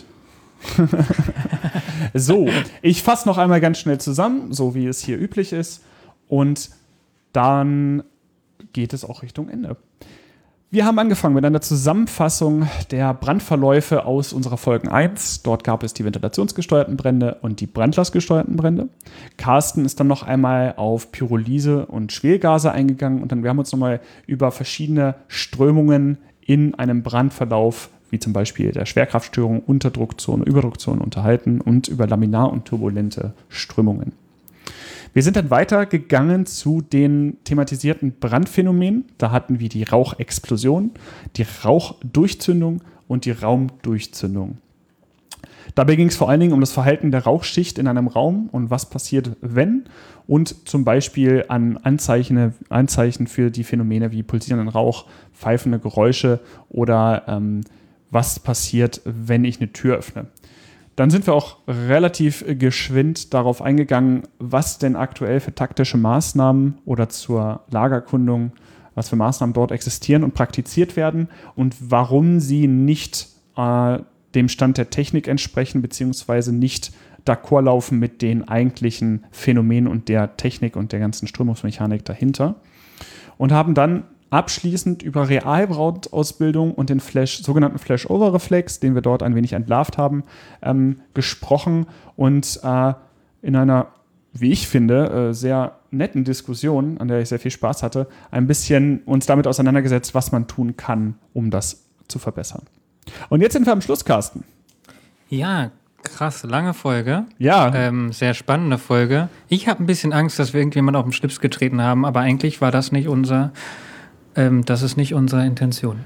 So, ich fasse noch einmal ganz schnell zusammen, so wie es hier üblich ist, und dann geht es auch Richtung Ende. Wir haben angefangen mit einer Zusammenfassung der Brandverläufe aus unserer Folge eins. Dort gab es die ventilationsgesteuerten Brände und die brandlastgesteuerten Brände. Carsten ist dann noch einmal auf Pyrolyse und Schwelgase eingegangen und dann wir haben uns nochmal über verschiedene Strömungen in einem Brandverlauf, wie zum Beispiel der Schwerkraftstörung, Unterdruckzone, Überdruckzone unterhalten und über laminar- und turbulente Strömungen. Wir sind dann weitergegangen zu den thematisierten Brandphänomenen. Da hatten wir die Rauchexplosion, die Rauchdurchzündung und die Raumdurchzündung. Dabei ging es vor allen Dingen um das Verhalten der Rauchschicht in einem Raum und was passiert, wenn. Und zum Beispiel an Anzeichen, Anzeichen für die Phänomene wie pulsierenden Rauch, pfeifende Geräusche oder ähm, was passiert, wenn ich eine Tür öffne. Dann sind wir auch relativ geschwind darauf eingegangen, was denn aktuell für taktische Maßnahmen oder zur Lagerkundung, was für Maßnahmen dort existieren und praktiziert werden und warum sie nicht äh, dem Stand der Technik entsprechen, beziehungsweise nicht d'accord laufen mit den eigentlichen Phänomenen und der Technik und der ganzen Strömungsmechanik dahinter. Und haben dann abschließend über Realbrautausbildung und den Flash, sogenannten Flash-Over-Reflex, den wir dort ein wenig entlarvt haben, ähm, gesprochen und äh, in einer, wie ich finde, äh, sehr netten Diskussion, an der ich sehr viel Spaß hatte, ein bisschen uns damit auseinandergesetzt, was man tun kann, um das zu verbessern. Und jetzt sind wir am Schluss, Carsten. Ja, krass, lange Folge. Ja. Ähm, sehr spannende Folge. Ich habe ein bisschen Angst, dass wir irgendjemand auf den Schlips getreten haben, aber eigentlich war das nicht unser... Ähm, das ist nicht unsere Intention.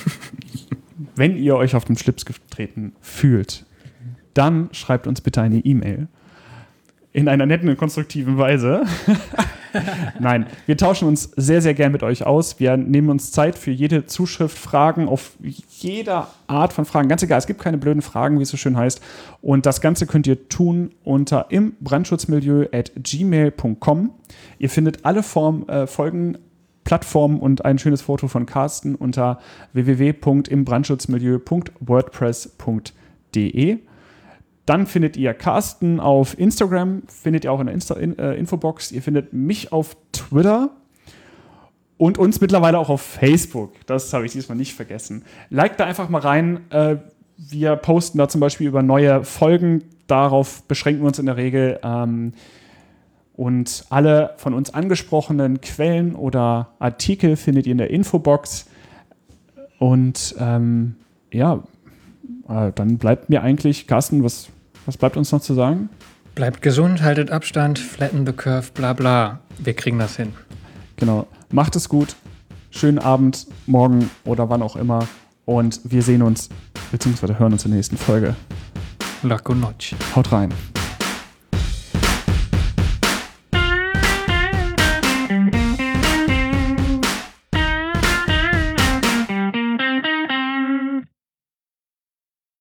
Wenn ihr euch auf den Schlips getreten fühlt, dann schreibt uns bitte eine E-Mail. In einer netten und konstruktiven Weise. Nein, wir tauschen uns sehr, sehr gern mit euch aus. Wir nehmen uns Zeit für jede Zuschrift, Fragen auf jeder Art von Fragen. Ganz egal, es gibt keine blöden Fragen, wie es so schön heißt. Und das Ganze könnt ihr tun unter imbrandschutzmilieu at gmail punkt com. Ihr findet alle Form, äh, Folgen Plattformen und ein schönes Foto von Carsten unter w w w punkt imbrandschutzmilieu punkt wordpress punkt de. Dann findet ihr Carsten auf Instagram, findet ihr auch in der Insta- in, äh, Infobox. Ihr findet mich auf Twitter und uns mittlerweile auch auf Facebook. Das habe ich diesmal nicht vergessen. Liked da einfach mal rein. Äh, wir posten da zum Beispiel über neue Folgen. Darauf beschränken wir uns in der Regel. Ähm, Und alle von uns angesprochenen Quellen oder Artikel findet ihr in der Infobox. Und ähm, ja, äh, dann bleibt mir eigentlich, Carsten, was, was bleibt uns noch zu sagen? Bleibt gesund, haltet Abstand, flatten the curve, bla bla. Wir kriegen das hin. Genau. Macht es gut. Schönen Abend, morgen oder wann auch immer. Und wir sehen uns, beziehungsweise hören uns in der nächsten Folge. La con noche. Haut rein.